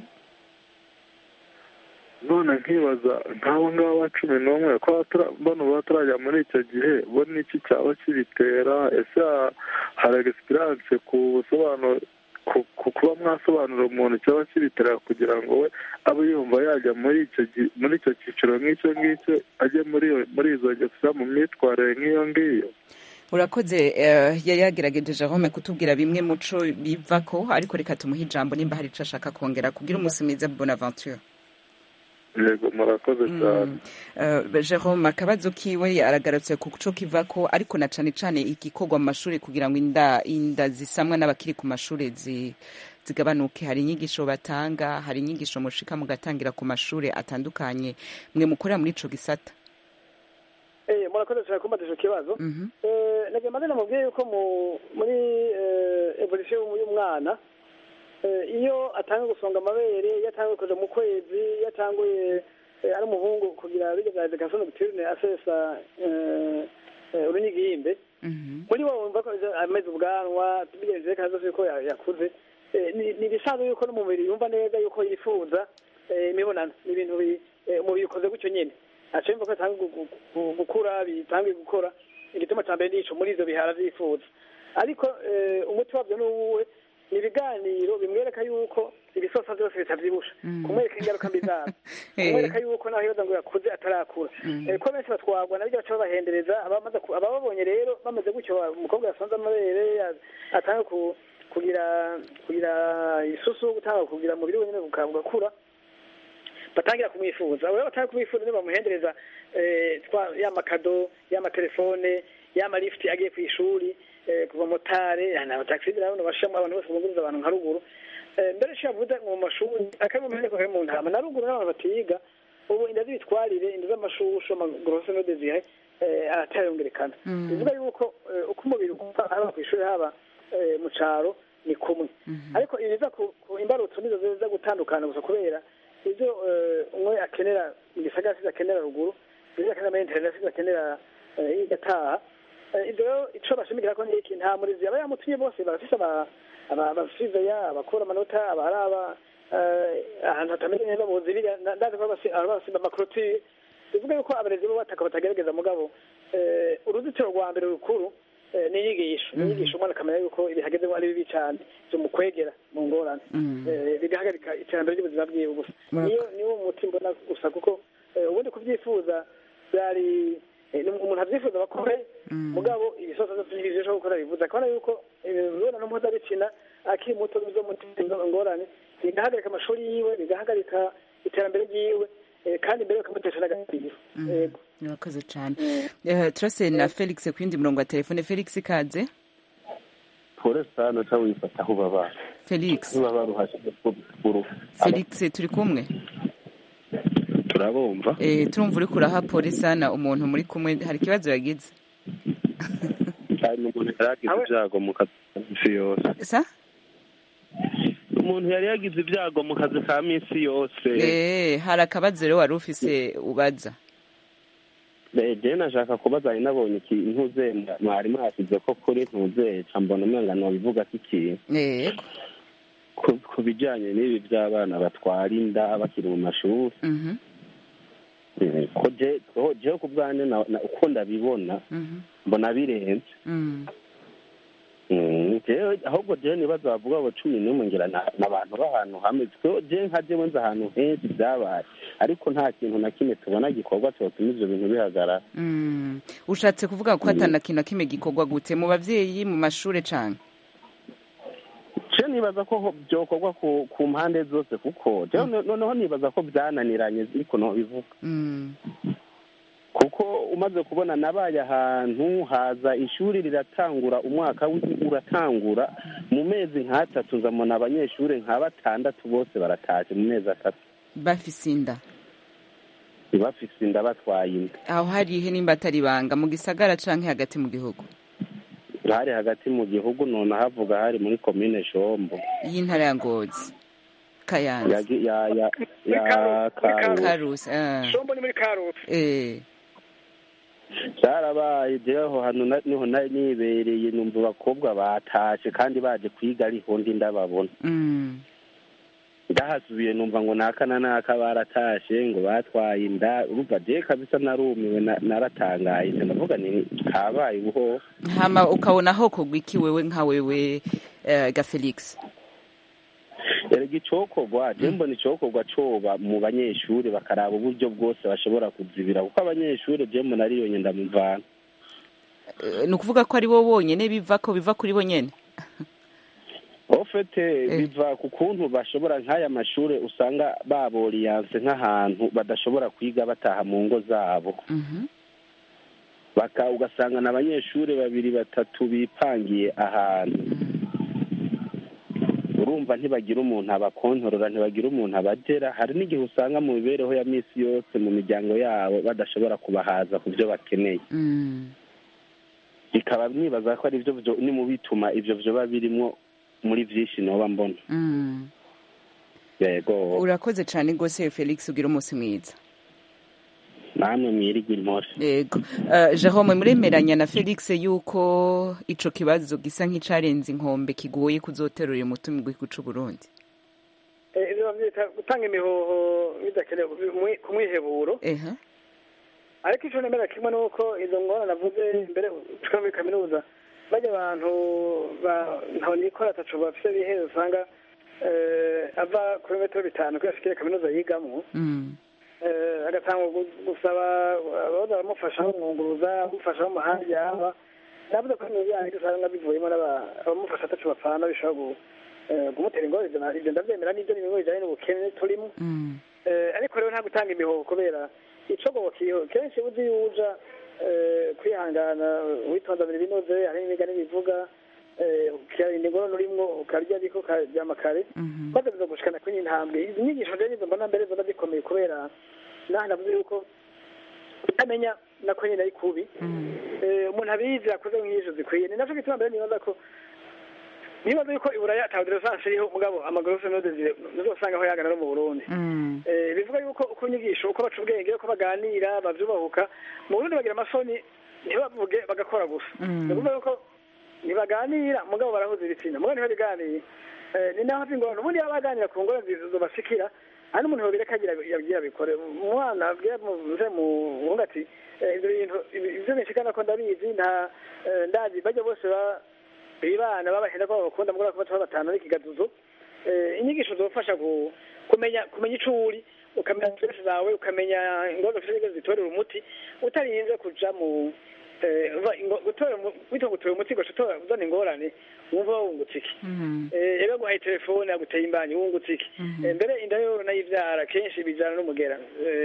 none nkibaza nk'abo ngabo cumi n'umwe ko bano batarajya muri icyo gihe bo n'iki cyaba kibitera ese hari egisperiyanse ku busobanuro kuba mwasobanurira umuntu cyaba kibitera kugira ngo we abe yumva yajya muri icyo muri icyo cyiciro nk'icyo ngicyo ajye muri izo ngeso mu myitwarire nk'iyo ngiyo urakoze yari yagerageje Jerome kutubwira bimwe muco biva ko ariko reka tumuhe ijambo nimba hari icyo ashaka kongera kugira umunsi mwiza Bonaventure. Yego murakoze cyane. Jerome akabazo kiwe aragarutse ku cyo kiva ko ariko na cane cane igikorwa mu mashuri kugira ngo inda inda zisamwa n'abakiri ku mashuri zi zigabanuke. Hari inyigisho batanga, hari inyigisho mushika mugatangira ku mashuri atandukanye mwe mukorera muri ico gisata. Eh murakoze cyane kumbaza ico kibazo. Eh nage madena mubwiye yuko muri evolution y'umwana iyo atanga gusonga amabere yatanga kuja mu kwezi yatanguye ari umuhungu kugira bijya bya education nocturne asesa urunyigimbe muri wo wumva ko ameze ubwanwa tubigenze kaza ko yakuze ni bisanzwe yuko n'umubiri yumva neza yuko yifuza imibonano n'ibintu umubiri ukoze gutyo nyene acemba ko atanga gukura bitangiye gukora igituma cyambere ndico muri izo bihara zifuza ariko umuti wabyo n'uwe ni ibiganiro bimwereka yuko ibisosa byose bitavyibusha kumwereka ingaruka mbi zabo kumwereka yuko naho yoza ngo yakuze atarakura ko benshi batwagwa nabyo baca babahendereza abamaze ababonye rero bamaze gutyo umukobwa yasanze amabere atanga kugira kugira isusu gutanga kugira umubiri wenyine gukura batangira kumwifuza abo batangira kumwifuza niba bamuhendereza ya makado ya matelefone ya malifti agiye ku ishuri kuva motare na taxi driver bashamo abantu bose muguriza abantu nka ruguru mbere shavuze mu mashuri akamumenye ko mu ntama na ruguru n'abantu batiga ubu inda zitwarire inda z'amashusho grosse no désiré aratayongerekana bivuga yuko uko umubiri ukora haba ku ishuri haba mu caro ni kumwe ariko ibiza ku imbarutso nizo ziza gutandukana gusa kubera ibyo umwe akenera mu gisagara akenera ruguru ibyo akenera muri internet akenera igataha ibyo ico bashimikira ko niki nta murizi aba yamutumye bose barafise abasize ya abakora amanota abaraba ahantu hatameze neza buzibira ndazi ko abasiba amakroti bivuga yuko abarezi bo bataka batagerageza mugabo uruzitiro rwa mbere rukuru ni inyigisho inyigisho umwana akamenya yuko ibihageze ari bibi cyane byo mu kwegera mu ngorane bigahagarika iterambere ry'ubuzima bwiwe gusa niyo niwo muti mbona gusa kuko ubundi kubyifuza byari umuntu avyifuza bakore mugabo ibisozo vy'ivyo gukora bivuze akabona yuko imibonano mpuzabitsina akiri muto bizomuteza ingorane bigahagarika amashuri yiwe bigahagarika iterambere ryiwe kandi mbere bakamutesha n'agaciro. Yego murakoze cyane. Turase na Felix ku yindi murongo wa telefone. Felix ikaze. Pole sana cha wifata aho baba. Felix. Baba ruhashije kuru. Felix turi kumwe. Turabumva. Eh turumva uri kuraha pole sana umuntu muri kumwe hari kibazo yagize. Cyane umuntu yaragize ibyago mu kazi yose. Sa? Umuntu yari yagize ibyago mu kazi ka minsi yose. Eh hari akabazo rero wari ufise ubaza. Beje nashaka kubaza inabonye ikintu ze mwari mwasize ko kuri ntuze cambona umenga no bivuga kiki. Eh ku bijanye n'ibi by'abana batwara inda bakiri mu mashuri. Mhm. Ko je ko je kubwane na uko ndabibona. Mhm. Mbona birenze. Mhm. Mm, je ahubwo je nibaza bavuga ngo cumi n'umwe ngira n'abantu bahantu hamwe twe je nka je wenza ahantu henshi byabaye ariko nta kintu na kimwe tubona gikorwa cyotuma ivyo bintu bihagara. Mm. Ushatse kuvuga ko atana kintu kimwe gikorwa gute mu bavyeyi mu mashure canke? Je nibaza ko byokorwa ku, ku mpande zose kuko je mm. noneho nibaza ko byananiranye ariko no bivuga. Mm. Kuko umaze kubona nabaye ahantu haza ishuri riratangura umwaka uratangura mu mezi nk'atatu nzamona abanyeshuri nka batandatu bose barataje mu mezi atatu bafise inda bafise inda batwaye inda. Aho hari ihe nimba atari banga mu gisagara canke hagati mu gihugu? Hari hagati mu gihugu none havuga hari muri commune Shombo y'intara ya Ngozi Kayanza ya ya ya Karusi. Shombo ni muri Karusi. Eh cyarabaye jeho hano niho nibereye numva bakobwa batashe kandi baje kwiga ariho ndi ndababona. Mm. Ndahasubiye numva ngo nakana naka baratashe ngo batwaye inda urumva je kabisa narumiwe naratangaye ndavuga ni kabaye ubuho. Hama ukabona ho kugwiki wewe nka wewe uh, ga Felix. Erega icokorwa je mbona icokorwa coba mu banyeshuri bakaraba uburyo bwose bashobora kuzibira kuko abanyeshuri je mbona ari yonye ndamuvana. Uh, nukuvuga ko ari bo bonyene biva ko biva kuri bo nyene. Ofete biva ku kuntu bashobora nk'aya mashure usanga baboriyanse nk'ahantu badashobora kwiga bataha mu ngo zabo. Mhm. Baka ugasanga n'abanyeshuri babiri batatu bipangiye ahantu. Urumva ntibagira umuntu abakontorora ntibagira umuntu abagera hari n'igihe usanga mu bibereho ya misi yose mu miryango yabo badashobora kubahaza ku byo bakeneye. Mm. Bikaba nibaza ko ari byo ni mu bituma ivyo byo babirimwo muri vyinshi noba mbona. Mm. Yego urakoze cyane gose Felix ugira umunsi mwiza. Namwe mwirigi imposhe. Yego uh, Jerome muremeranya na Felix yuko ico kibazo gisa nk'icarenze inkombe kigoye kuzoterura umutima gw'iku c'u Burundi? Eh ivyo byita gutanga imihoho bidakenewe kumwiheburo. Eha. Ariko ico nemera kimwe nuko izo ngora navuze imbere tuka muri kaminuza bajya abantu ba ntaho nikora tacu bafise bihe usanga eh ava kuri metero bitanu kwashikira kaminuza yigamo. Mm. eh agatanga gusaba abaza bamufasha umwunguruza gufasha mu handi yaba navuze ko niyo yange usanga bivuyemo n'abamufasha atacu bapfana bishobora kumutera ingorane ivyo ndavyemera n'ivyo n'ibintu bijanye n'ubukene turimo. Mm. eh ariko rero nta gutanga imihoho kubera icogo kiyo kenshi uzi yuja eh kwihangana witonda biri binoze hari n'imigani bivuga eh kiyarinda ingorane urimwo ukarya ariko kajyamakare maze bizo gushikana kuri intambwe izi nyigisho rero nizo mbona mbere zo bikomeye kubera naho navuze yuko utamenya nako nyine ari kubi. eh umuntu abizi akoze nk'ijyo zikwiye ni nacyo gituma mbere nibaza ko nibaza yuko iburaya atawudiresanse iriho mugabo amagorofa node zizosanga aho yagana no mu Burundi. eh bivuga yuko uko nyigisho uko baca ubwenge uko baganira bavyubahuka mu Burundi bagira amasoni ntibavuge bagakora gusa. bivuga yuko nibaganira mugabo barahuza ibitsina mugabo ntibabiganiye eh ni naho ingorane ubundi yabaganira ku ngorane zizo bashikira ari umuntu yobire kagira yagira bikore umwana abwiye muze mu ngati ibyo bintu ibyo nishikana ko ndabizi nta ndazi bajya bose ba bibana babahenda ko bakunda mugura ko batatu batanu n'ikigaduzo. eh inyigisho zofasha kumenya kumenya icuri ukamenya stress zawe ukamenya ingorane ufite zitorera umuti utarinze kuja mu gutora gutora umuti gutora uzana ingorane wumva wungutse iki rero guhaye telefone aguteye imbanyi wungutse iki mbere inda yo nayivyara kenshi bijana n'umugera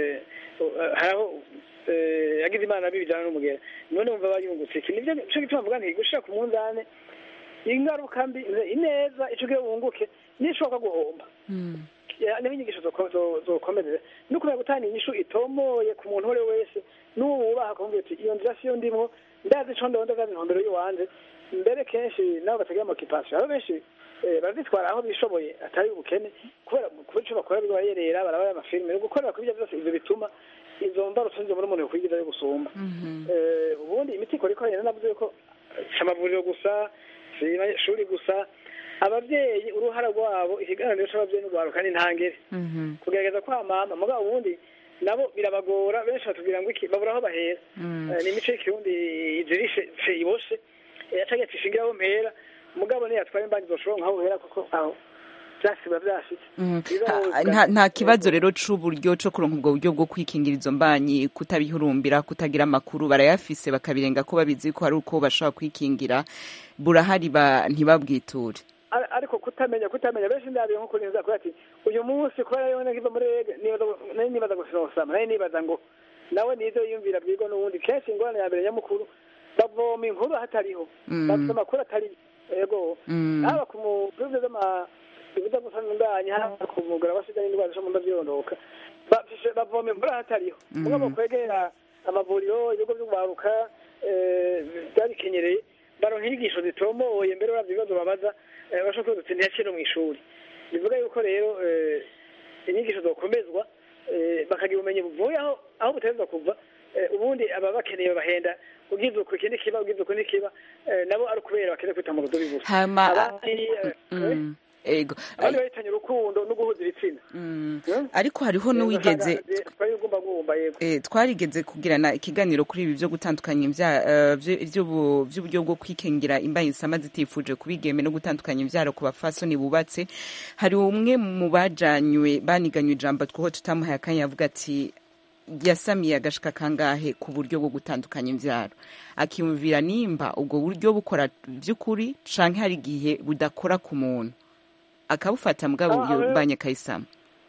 haraho yagize imana bibijana n'umugera none wumva bayungutse iki nivyo cyo gituma mvuga nti gushira ku munzane ingaruka mbi ineza ico gihe wunguke nishoka guhomba n'ibinyigisho zokomeza no kumenya gutanga inyishu itomoye ku muntu uri wese n'ububaha kumva ati iyo nzira siyo ndimo ndazi ico ndonda ndazi intumbero y'uwanje mbere kenshi nabo batagira amakipasiyo abo benshi barazitwara aho bishoboye atari ubukene kubera kubera ico bakora bibayerera barabaya amafilime no gukorera kuri ibyo byose ivyo bituma izo mbarutso nzo muri umuntu kwigiza yo gusumba ubundi imiti ikora ikoranye navuze ko amavuriro gusa shuri gusa abavyeyi uruhara rwabo ikiganiro c'abavyeyi n'urwaruka n'intangere kugerageza kwa mama mugabo ubundi nabo birabagora benshi batubwira ngo iki babura aho bahera ni imico y'ikirundi ijirishe iboshe yacagiye tishingiraho mpera mugabo niyo yatwaye imbanyi zoshobora nkaho uhera kuko aho vyasiba vyashitse nta kibazo rero c'uburyo co kuronka ubwo buryo bwo kwikingira izo mbanyi kutabihurumbira kutagira amakuru barayafise bakabirenga ko babizi ko ari uko bashobora kwikingira burahari ntibabwiture ariko kutamenya kutamenya benshi ndabiye nko kuri nza ati uyu munsi kubera yone kiva muri rege nibaza nibaza gusoma naye nibaza ngo nawe nizo yumvira bwigo n'ubundi kenshi ingorane ya mbere nyamukuru bavoma inkuru hatariho bafite amakuru atari yego haba ku muvuze z'ama ibiza gusana indanye haba ku mugara wasiganye n'indwara zo mu ndavyirondoka bavoma inkuru hatariho mugabo kwegera amavuriro ibigo by'ubaruka byarikenyereye baronka inyigisho zitomoye mbere uravye ibibazo babaza bashobora kuba ntiyakino mu ishuri bivuga yuko rero inyigisho zokomezwa bakagira ubumenyi buvuye aho aho butegerezwa kuva ubundi aba bakeneye babahenda ugize uko ikindi kiba ugize uko n'ikiba nabo ari ukubera bakeneye kwita mu rudo bibuze ego abandi bahitanye urukundo no guhuza ibitsina ariko hariho n'uwigeze twarigeze kugirana ikiganiro kuri ibi byo gutandukanya iby'uburyo bwo kwikingira imbanyi zisama zitifuje kubigeme no gutandukanya imbyaro ku bafasoni bubatse hari umwe mu bajanywe baniganywe ijambo twoho tutamuhaye akanya avuga ati yasamiye agashika kangahe ku buryo bwo gutandukanya imbyaro akiyumvira nimba ubwo buryo bukora by'ukuri canke hari igihe budakora ku muntu akabufata mugabo yubanye kayisama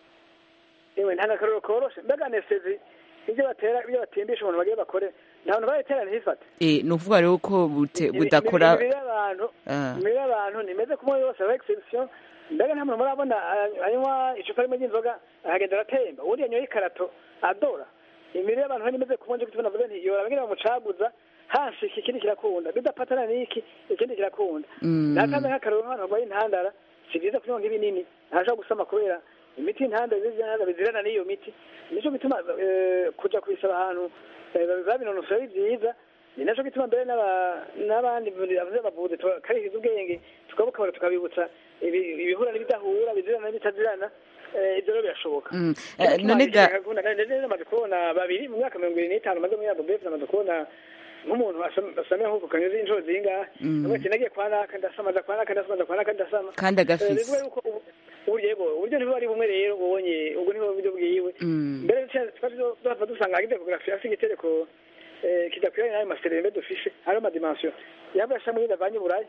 ewe nta nakaroro koroshe mbega nesezi ibyo batera ibyo batimbisha umuntu bagiye bakore nta bantu bayiterana hifate eh nuvuga rero ko budakora ibyo abantu ibyo abantu nimeze kumwe yose avec exception mbega nta muntu murabona anywa icupa rimwe ry'inzoga ahagenda aratemba uri yanyoye ikarato adora imiri y'abantu nimeze kumwe nje gutubona vuze nti yora bagira bamucaguza hasi ikindi kirakunda bidapatana niki ikindi kirakunda nakaza nk'akaroro abantu bayi intandara si byiza kunywa nk'ibinini ntaje gusama kubera imiti intanda zizana bizirana n'iyo miti nico bituma kuja kubisaba ahantu babinonosora ari byiza ni naco bituma mbere n'abandi avuze bavuze karihiza ubwenge tukabukabura tukabibutsa ibihura n'ibidahura bizirana n'ibitazirana ibyo rero birashoboka none ga namaze kubona babiri mu myaka mirongo irindwi n'itanu maze muri abo befu namaze kubona nk'umuntu asamira nk'uko kanyuze inshuro zingahe namwe nagiye kwa naka ndasamaza kwa naka ndasamaza kwa naka ndasama kandi agafise uburyo yego uburyo niho ari bumwe rero ubonye ubwo niho uburyo bwiwe mbere twava dusanga agide demografi afite igitereko kidakwiranye n'ayo maserembe dufishe hariho amadimansiyo yaba yashamwe y'indavanye burayi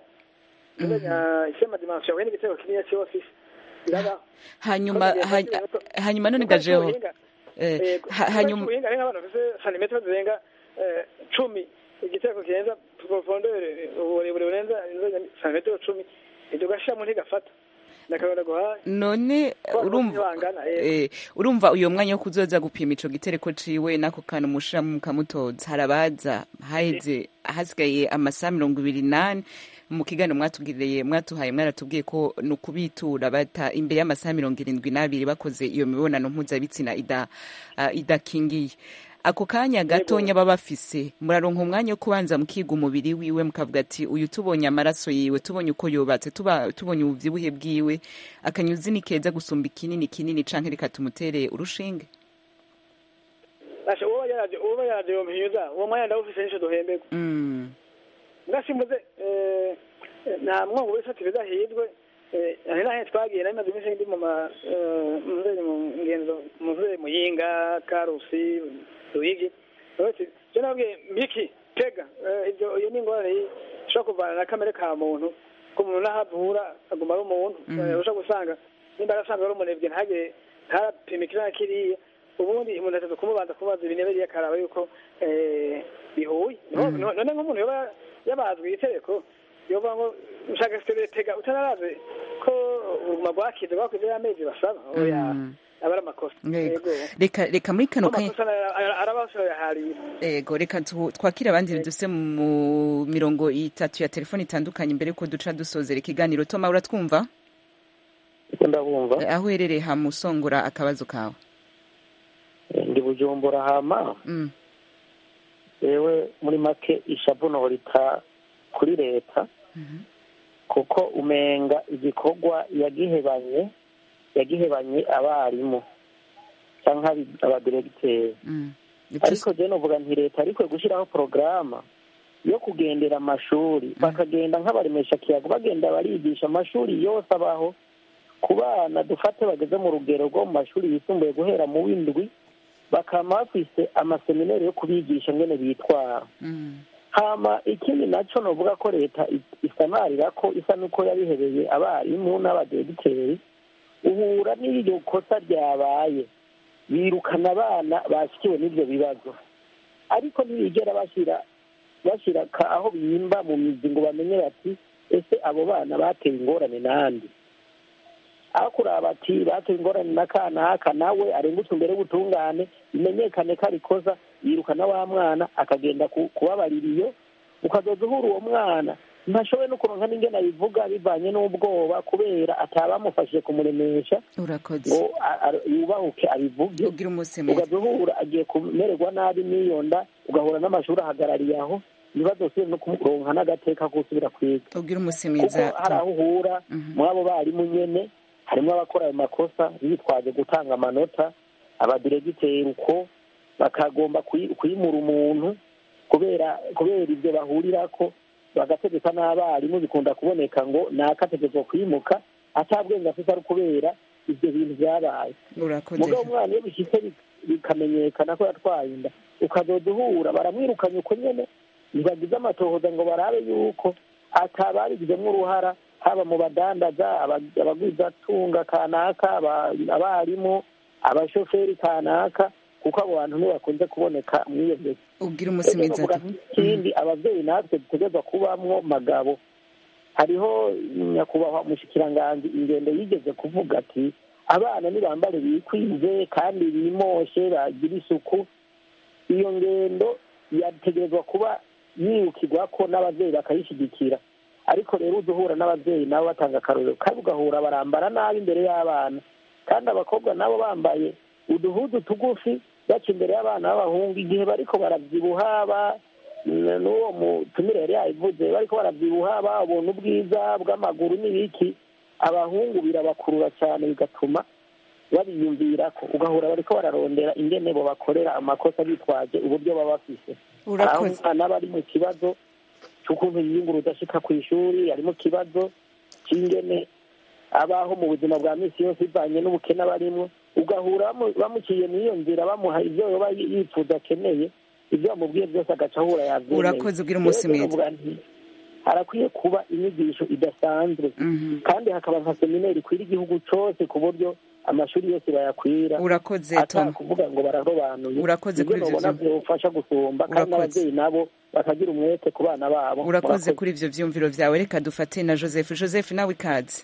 isi y'amadimansiyo yahuye n'igitereko kinini cy'ofisi birabaho hanyuma hanyuma none gajeho hanyuma ubuhinga ari nk'abantu bafise santimetero zirenga cumi igitereko kirenza profondeur uburebure burenza santimetero cumi ibyo gashiramo ntigafata none urumva urumva uyo mwanya wo kuzoza gupima ico gitereko ciwe nako kantu mushira mu kamutoza harabaza haheze hasigaye amasaha mirongo ibiri nane mu kiganiro mwatubwiriye mwatuhaye mwaratubwiye ko ni ukubitura bata imbere y'amasaha mirongo irindwi n'abiri bakoze iyo mibonano mpuzabitsina idakingiye ako kanya gatonya baba bafise muraronka umwanya wo kubanza mukiga umubiri wiwe mukavuga ati uyu tubonye amaraso yiwe tubonye uko yubatse tuba tubonye ubuvyibuhe bwiwe akanyuzi ni keza gusumba ikinini kinini canke reka tumutere urushinge basha uwo yaraje uwo yaraje yompinyuza uwo mwanya ndawufise nisho duhembego mm ngasimuze eh na mwangu wese ati bizahirwe ari nahe twagiye nari maze iminsi ndi mu ma mu imigenzo muze muyinga karusi ruyigi je nabwiye mbiki tega ibyo iyo ni ingorane ishobora kuvana na kamere ka muntu ko umuntu nahavura aguma ari umuntu ushobora gusanga nimba arasanzwe ari umunebwe ntage ntarapima ikirana kiriya ubundi umuntu ateze kumubanza kubaza ibineberiye akaraba yuko bihuye none nk'umuntu yoba yabazwe itereko yoba ngo ushaka tega utanaraze ko uruguma rwakize rwakize y'amezi basaba oya abara amakosa reka reka muri kano kanya arabashoye harira ego reka twakira abandi duse mu mirongo itatu ya telefone itandukanye imbere ko duca dusozera ikiganiro. Toma uratwumva? Ndabumva. Aho herereye hamusongora akabazo kawe? Ndi Bujumbura hama. Mm. Ewe muri make ishavu no rita kuri leta. Mhm. Kuko umenga igikorwa yagihebanye yagihebanye abarimu cyangwa abadiregiteri mm. ariko je novuga nti leta ariko gushiraho porogaramu yo kugendera amashuri mm. bakagenda nk'abaremesha kiyago bagenda barigisha amashuri yose abaho ku bana dufate bageze mu rugero rwo mu mashuri yisumbuye guhera mu windwi bakama bafise amaseminari yo kubigisha ngene bitwara mm. hama ikindi naco novuga ko leta isanarira ko isa nuko yabihebeye abarimu n'abadiregiteri uhura n'iryo kosa ryabaye birukana abana bashikiwe n'ibyo bibazo ariko ntibigera bashira bashira aho biyimba mu mizi ngo bamenye bati ese abo bana bateye ingorane nandi aho kuraba ati bateye ingorane na kanaka nawe arengutse imbere y'ubutungane bimenyekane ko ari kosa yirukana wa mwana akagenda kubabarira iyo ukazoza uhura uwo mwana ntashoboye no kuronka n'ingene abivuga bivanye n'ubwoba kubera atabamufashije kumuremesha urakoze yubahuke abivuge ugira umunsi mwiza ugazuhura agiye kumererwa nabi n'iyo nda ugahura n'amashuri ahagarariye aho ntibazosubire no kumuronka n'agateka gusubira kwiga ugira umunsi mwiza kuko hari aho uhura mw'abo barimu nyene harimo abakora ayo makosa bitwaje gutanga amanota abadiregiteri uko bakagomba kwimura umuntu kubera kubera ibyo bahurirako bagategeka n'abarimu bikunda kuboneka ngo nakategetswe kwimuka atabwenge afite ari kubera ibyo bintu byabaye mugabo umwana iyo bishitse bikamenyekana ko yatwaye inda ukazoza uhura baramwirukanye uko nyene ntibagize amatohoza ngo barabe yuko atababigizemwo uruhara haba mu badandaza abagwizatunga kanaka abarimu abashoferi kanaka kuko abo bantu ntibakunze kuboneka mw'iyo mbere ubwira umunsi mwiza ikindi abavyeyi natwe dutegerezwa kubamwo magabo hariho nyakubahwa umushikiranganji ingendo yigeze kuvuga ati abana nibambare bikwize kandi bimoshe bagira isuku iyo ngendo yategerezwa kuba yirukirwako n'abavyeyi bakayishigikira ariko rero uduhura n'abavyeyi nabo batanga akarorero kandi ugahura barambara nabi imbere y'abana kandi abakobwa nabo bambaye uduhudu tugufi baca imbere y'abana b'abahungu igihe bariko baravyibuha n'uwo mutumire yari yabivuze bariko baravyibuha babona ubwiza bw'amaguru n'ibiki abahungu birabakurura cyane bigatuma babiyumvirako ugahura bariko bararondera ingene bo bakorera amakosa bitwaje uburyo baba bafise aho umwana bari mu kibazo c'ukuntu yiyungura udashika kw'ishuri ari mu kibazo c'ingene abaho mu buzima bwa misi yose bivanye n'ubukene barimwo ugahura bamuciye n'iyo nzira bamuha ivyo yoba yifuza akeneye ivyo bamubwiye byose agaca ahura yavyemeye urakoze ugira umunsi mwiza harakwiye kuba inyigisho idasanzwe kandi hakaba nka seminari ikwira igihugu cose ku buryo amashuri yose bayakwira urakoze Tom kuvuga ngo bararobanuye urakoze kuri ivyo vyumviro ufasha gusumba kandi n'abavyeyi nabo bakagira umwete ku bana babo urakoze kuri ivyo vyumviro vyawe reka dufate na Joseph Joseph nawe ikaze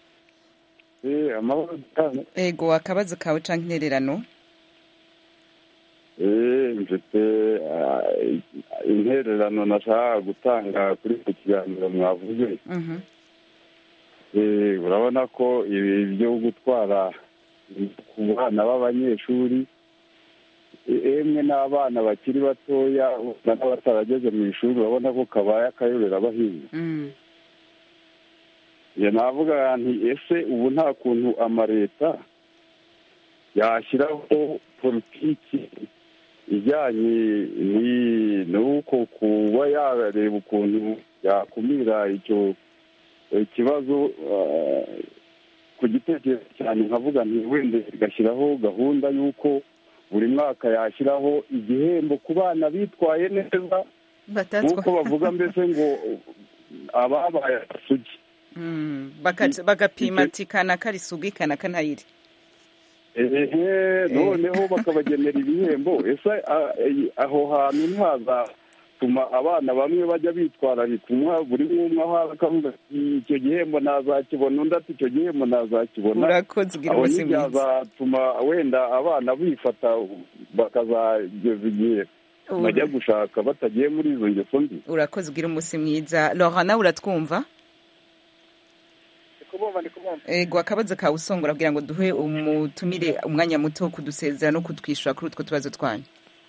eh amahoro cyane ego akabazo kawe canke intererano eh mfite intererano nashaka gutanga kuri iki kiganiro mwavuze mhm eh urabona ko ibi byo gutwara ku bana b'abanyeshuri emwe n'abana bakiri batoya n'abatarageze mu ishuri urabona ko kabaye akayobera abahinga ya navuga nti ese ubu nta kuntu amareta yashyiraho politiki ijyanye n'uko kuba yareba ukuntu yakumira icyo ikibazo ku gitekerezo cyane nkavuga nti wenda igashyiraho gahunda y'uko buri mwaka yashyiraho igihembo ku bana bitwaye neza nk'uko bavuga mbese ngo ababaye asugi bagapima ati kanaka ari sugi kanaka ntayiri ehe noneho bakabagenera ibihembo ese aho hantu ntihazatuma abana bamwe bajya bitwararika umwe buri umwe aho akavuga ati icyo gihembo nazakibona undi ati icyo gihembo nazakibona aho ntibyazatuma wenda abana bifata bakazageza igihe bajya gushaka batagiye muri izo ngeso mbi. Urakoze ugira umunsi mwiza. Laurent nawe uratwumva? Ego akabazo kawe usongora kugira ngo duhe umutumire umwanya muto wo kudusezera no kutwishyura kuri utwo tubazo twanyu.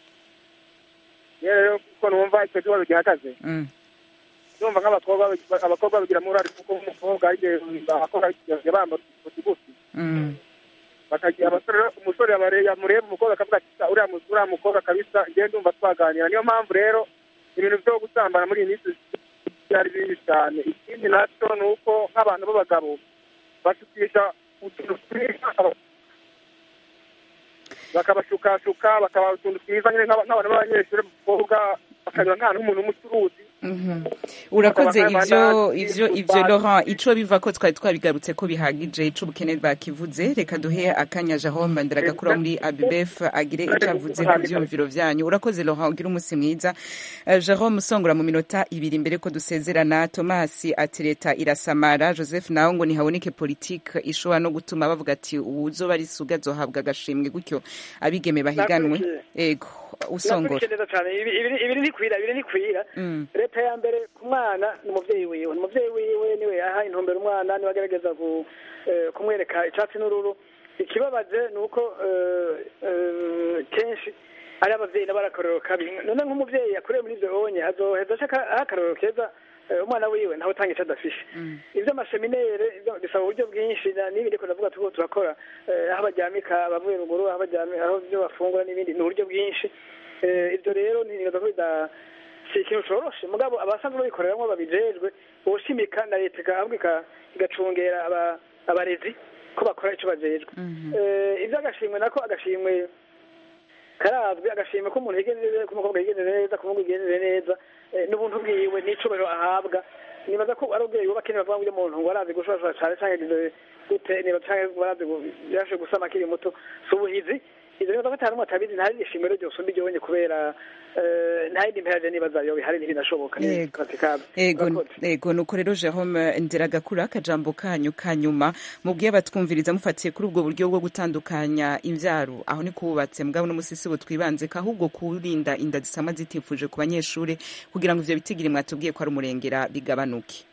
Rero kuko numva icyo kibazo gihagaze numva nk'abakobwa abakobwa bagira murari kuko umukobwa agiye bakora bamba kutigufi bakagira abasore umusore yamureba umukobwa akavuga ati uriya uriya mukobwa kabisa ngiye ndumva twaganira. Niyo mpamvu rero ibintu byo gusambana muri iyi minsi byari bibi cyane. Ikindi nacyo ni uko nk'abantu b'abagabo bashukisha utuntu twiza bakabashukashuka bakabaha utuntu twiza nyine nk'abantu b'abanyeshuri b'abakobwa bakanyura nk'ahantu h'umuntu w'umucuruzi. Urakoze ivyo ivyo ivyo Laurent ico biva ko twari twabigarutse ko bihagije ico ubukene bakivuze. Reka duhe akanya Jerome Nderagakura muri A B B F agire ico avuze ku vyumviro vyanyu. Urakoze Laurent ugira umunsi mwiza. uh, Jerome usongora mu minota ibiri mbere ko dusezerana. Thomas ati leta irasamara. Joseph nawe ngo nihaboneke politique ishobora no gutuma bavuga ati uzoba ari suga zohabwa agashimwe gutyo abigeme bahiganwe. Ego usongora ibiri nikwira ibiri nikwira leta ya mbere ku mwana ni umuvyeyi wiwe umuvyeyi wiwe niwe yaha intumbero umwana niwe agerageza kumwereka icatsi n'ururu. Ikibabaje ni uko kenshi ari abavyeyi n'abarakorero kabi. None nk'umuvyeyi yakoreye muri ivyo onye azoheza akarorero keza umwana wiwe ntawe utanga ico adafishe. Ivyo amasheminere bisaba uburyo bwinshi n'ibindi ko ndavuga tuko turakora aho baryamika abavuye ruguru aho baryamika aho byo bafungura n'ibindi ni uburyo bwinshi. Ivyo rero ni nibaza ko bida si ikintu coroshe mugabo abasanzwe babikoreramwo babijejwe boshimika na leta ikabwika igacungera abarezi ko bakora ico bajejwe. Ivyo agashimwe nako agashimwe karazwe agashimwe ko umuntu yigenere ko umukobwa yigenere neza ko umuntu yigenere neza n'ubuntu bwiwe n'icobero ahabwa. Nibaza ko ari ubwiye bakeneye bavuga ngo umuntu ngo arazi gushora cyane cyane gute niba cyane barazi yashe gusama kiri muto subuhizi. Izo nibaza ko atari umwe atabizi ntari ishimwe ryo sumbi ryo kubera ntayindi mperaje nibaza yo bihari ntibinashoboka. Ego ego nuko rero Jerome Nderagakura akajambo kanyu kanyuma mubwiye batwumviriza mufatiye kuri ubwo buryo bwo gutandukanya imvyaro aho ni kububatse mugabo no musisi bo twibanze ka ahubwo kurinda inda zisama zitifuje ku banyeshure kugira ngo ivyo bitigire mwatubwiye ko ari umurengera bigabanuke.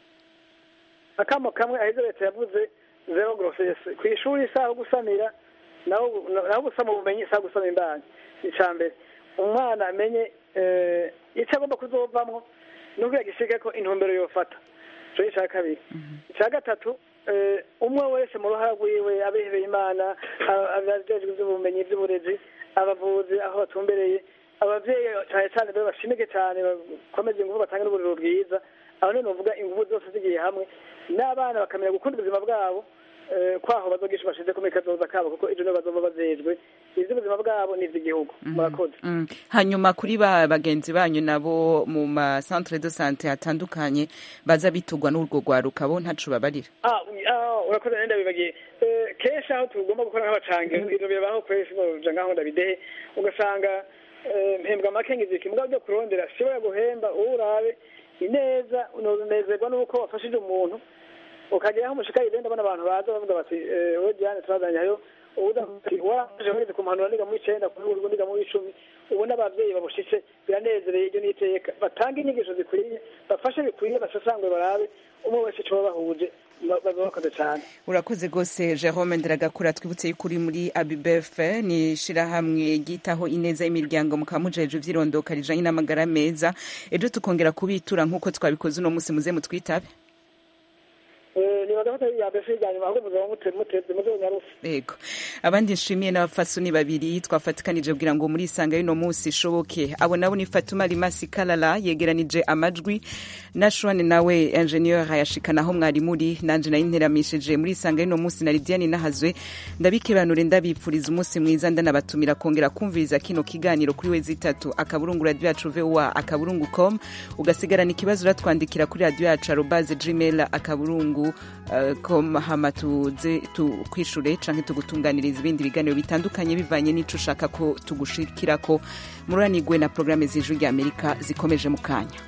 Akamo kamwe ahize leta yavuze zero grossesse ku ishuri isaho gusanira naho naho gusama ubumenyi isaho gusama imbanyi. Icambere umwana amenye icyo agomba kuzovamwo n'ubwo yagishike ko intumbero yofata. Cyo icya kabiri. Icya gatatu umwe wese mu ruhara rwiwe abihebeye Imana abajejwe ivy'ubumenyi vy'uburezi abavuzi aho batumbereye abavyeyi cyane cyane bashimike cyane bakomeze ingufu batanga n'uburiro bwiza. Aho none uvuga ingufu zose zigiye hamwe n'abana bakamenya gukunda ubuzima bwabo kwaho bazogisha bashize ku mikazoza kabo kuko ivyo bazoba bazejwe ivy'ubuzima bwabo n'ivy'igihugu. Murakoze. Hanyuma kuri ba bagenzi banyu nabo mu ma centre de santé atandukanye baza bitugwa n'urwo rwaruka bo ntacu babarira. Ah urakoze nenda bibagiye kenshi aho tugomba gukora nk'abacange ivyo birabaho kwese boja ngaho ndabidehe ugasanga mpembwa makengizi kimwe byo kurondera shobora guhemba urabe ineza unozezerwa nuko wafashije umuntu ukageraho umushika igenda bana abantu baza bavuga bati we Diane turazanya yo ubuda waje muri kumanura niga muri cenda ku rwego niga muri icumi ubona abavyeyi babushitse biranezereye ibyo niteka batanga inyigisho zikwiye bafashe bikwiye basasangwe barabe umwe wese cyo bahuje bazokoze cyane. Urakoze gose Jerome Nderagakura twibutse y'ukuri muri A B B F ni shira hamwe gitaho ineza imiryango mukamujeje ivyirondoka rijanye n'amagara meza. Ejo tukongera kubitura nkuko twabikoze uno musi muze mutwitabe. Eh nibaza ko atari iya mbere si irya nyuma ahubwo muzaba muteze muzonyarusa yego abandi nshimiye n'abafasoni babiri twafatikanije kugira ngo muri isanga y'uno munsi ishoboke abo nabo ni Fatuma Limasi Kalala yegeranije amajwi na Shwane nawe ingenieur yashikanaho mwari muri nanje nayo interamishije muri isanga y'uno munsi na Lidiane Nahazwe ndabikebanure ndabipfuriza umunsi mwiza ndanabatumira kongera kumviriza kino kiganiro kuri wezi itatu akaburungu radio yacu V O A akaburungu com ugasigarana ikibazo uratwandikira kuri radio yacu arobase gmail akaburungu uh, com hama tuze tukwishure canke tugutunganiriza ibindi biganiro bitandukanye bivanye n'ico ushaka ko tugushikirako mururanirwe na programme z'ijwi ry'Amerika zikomeje mu kanya.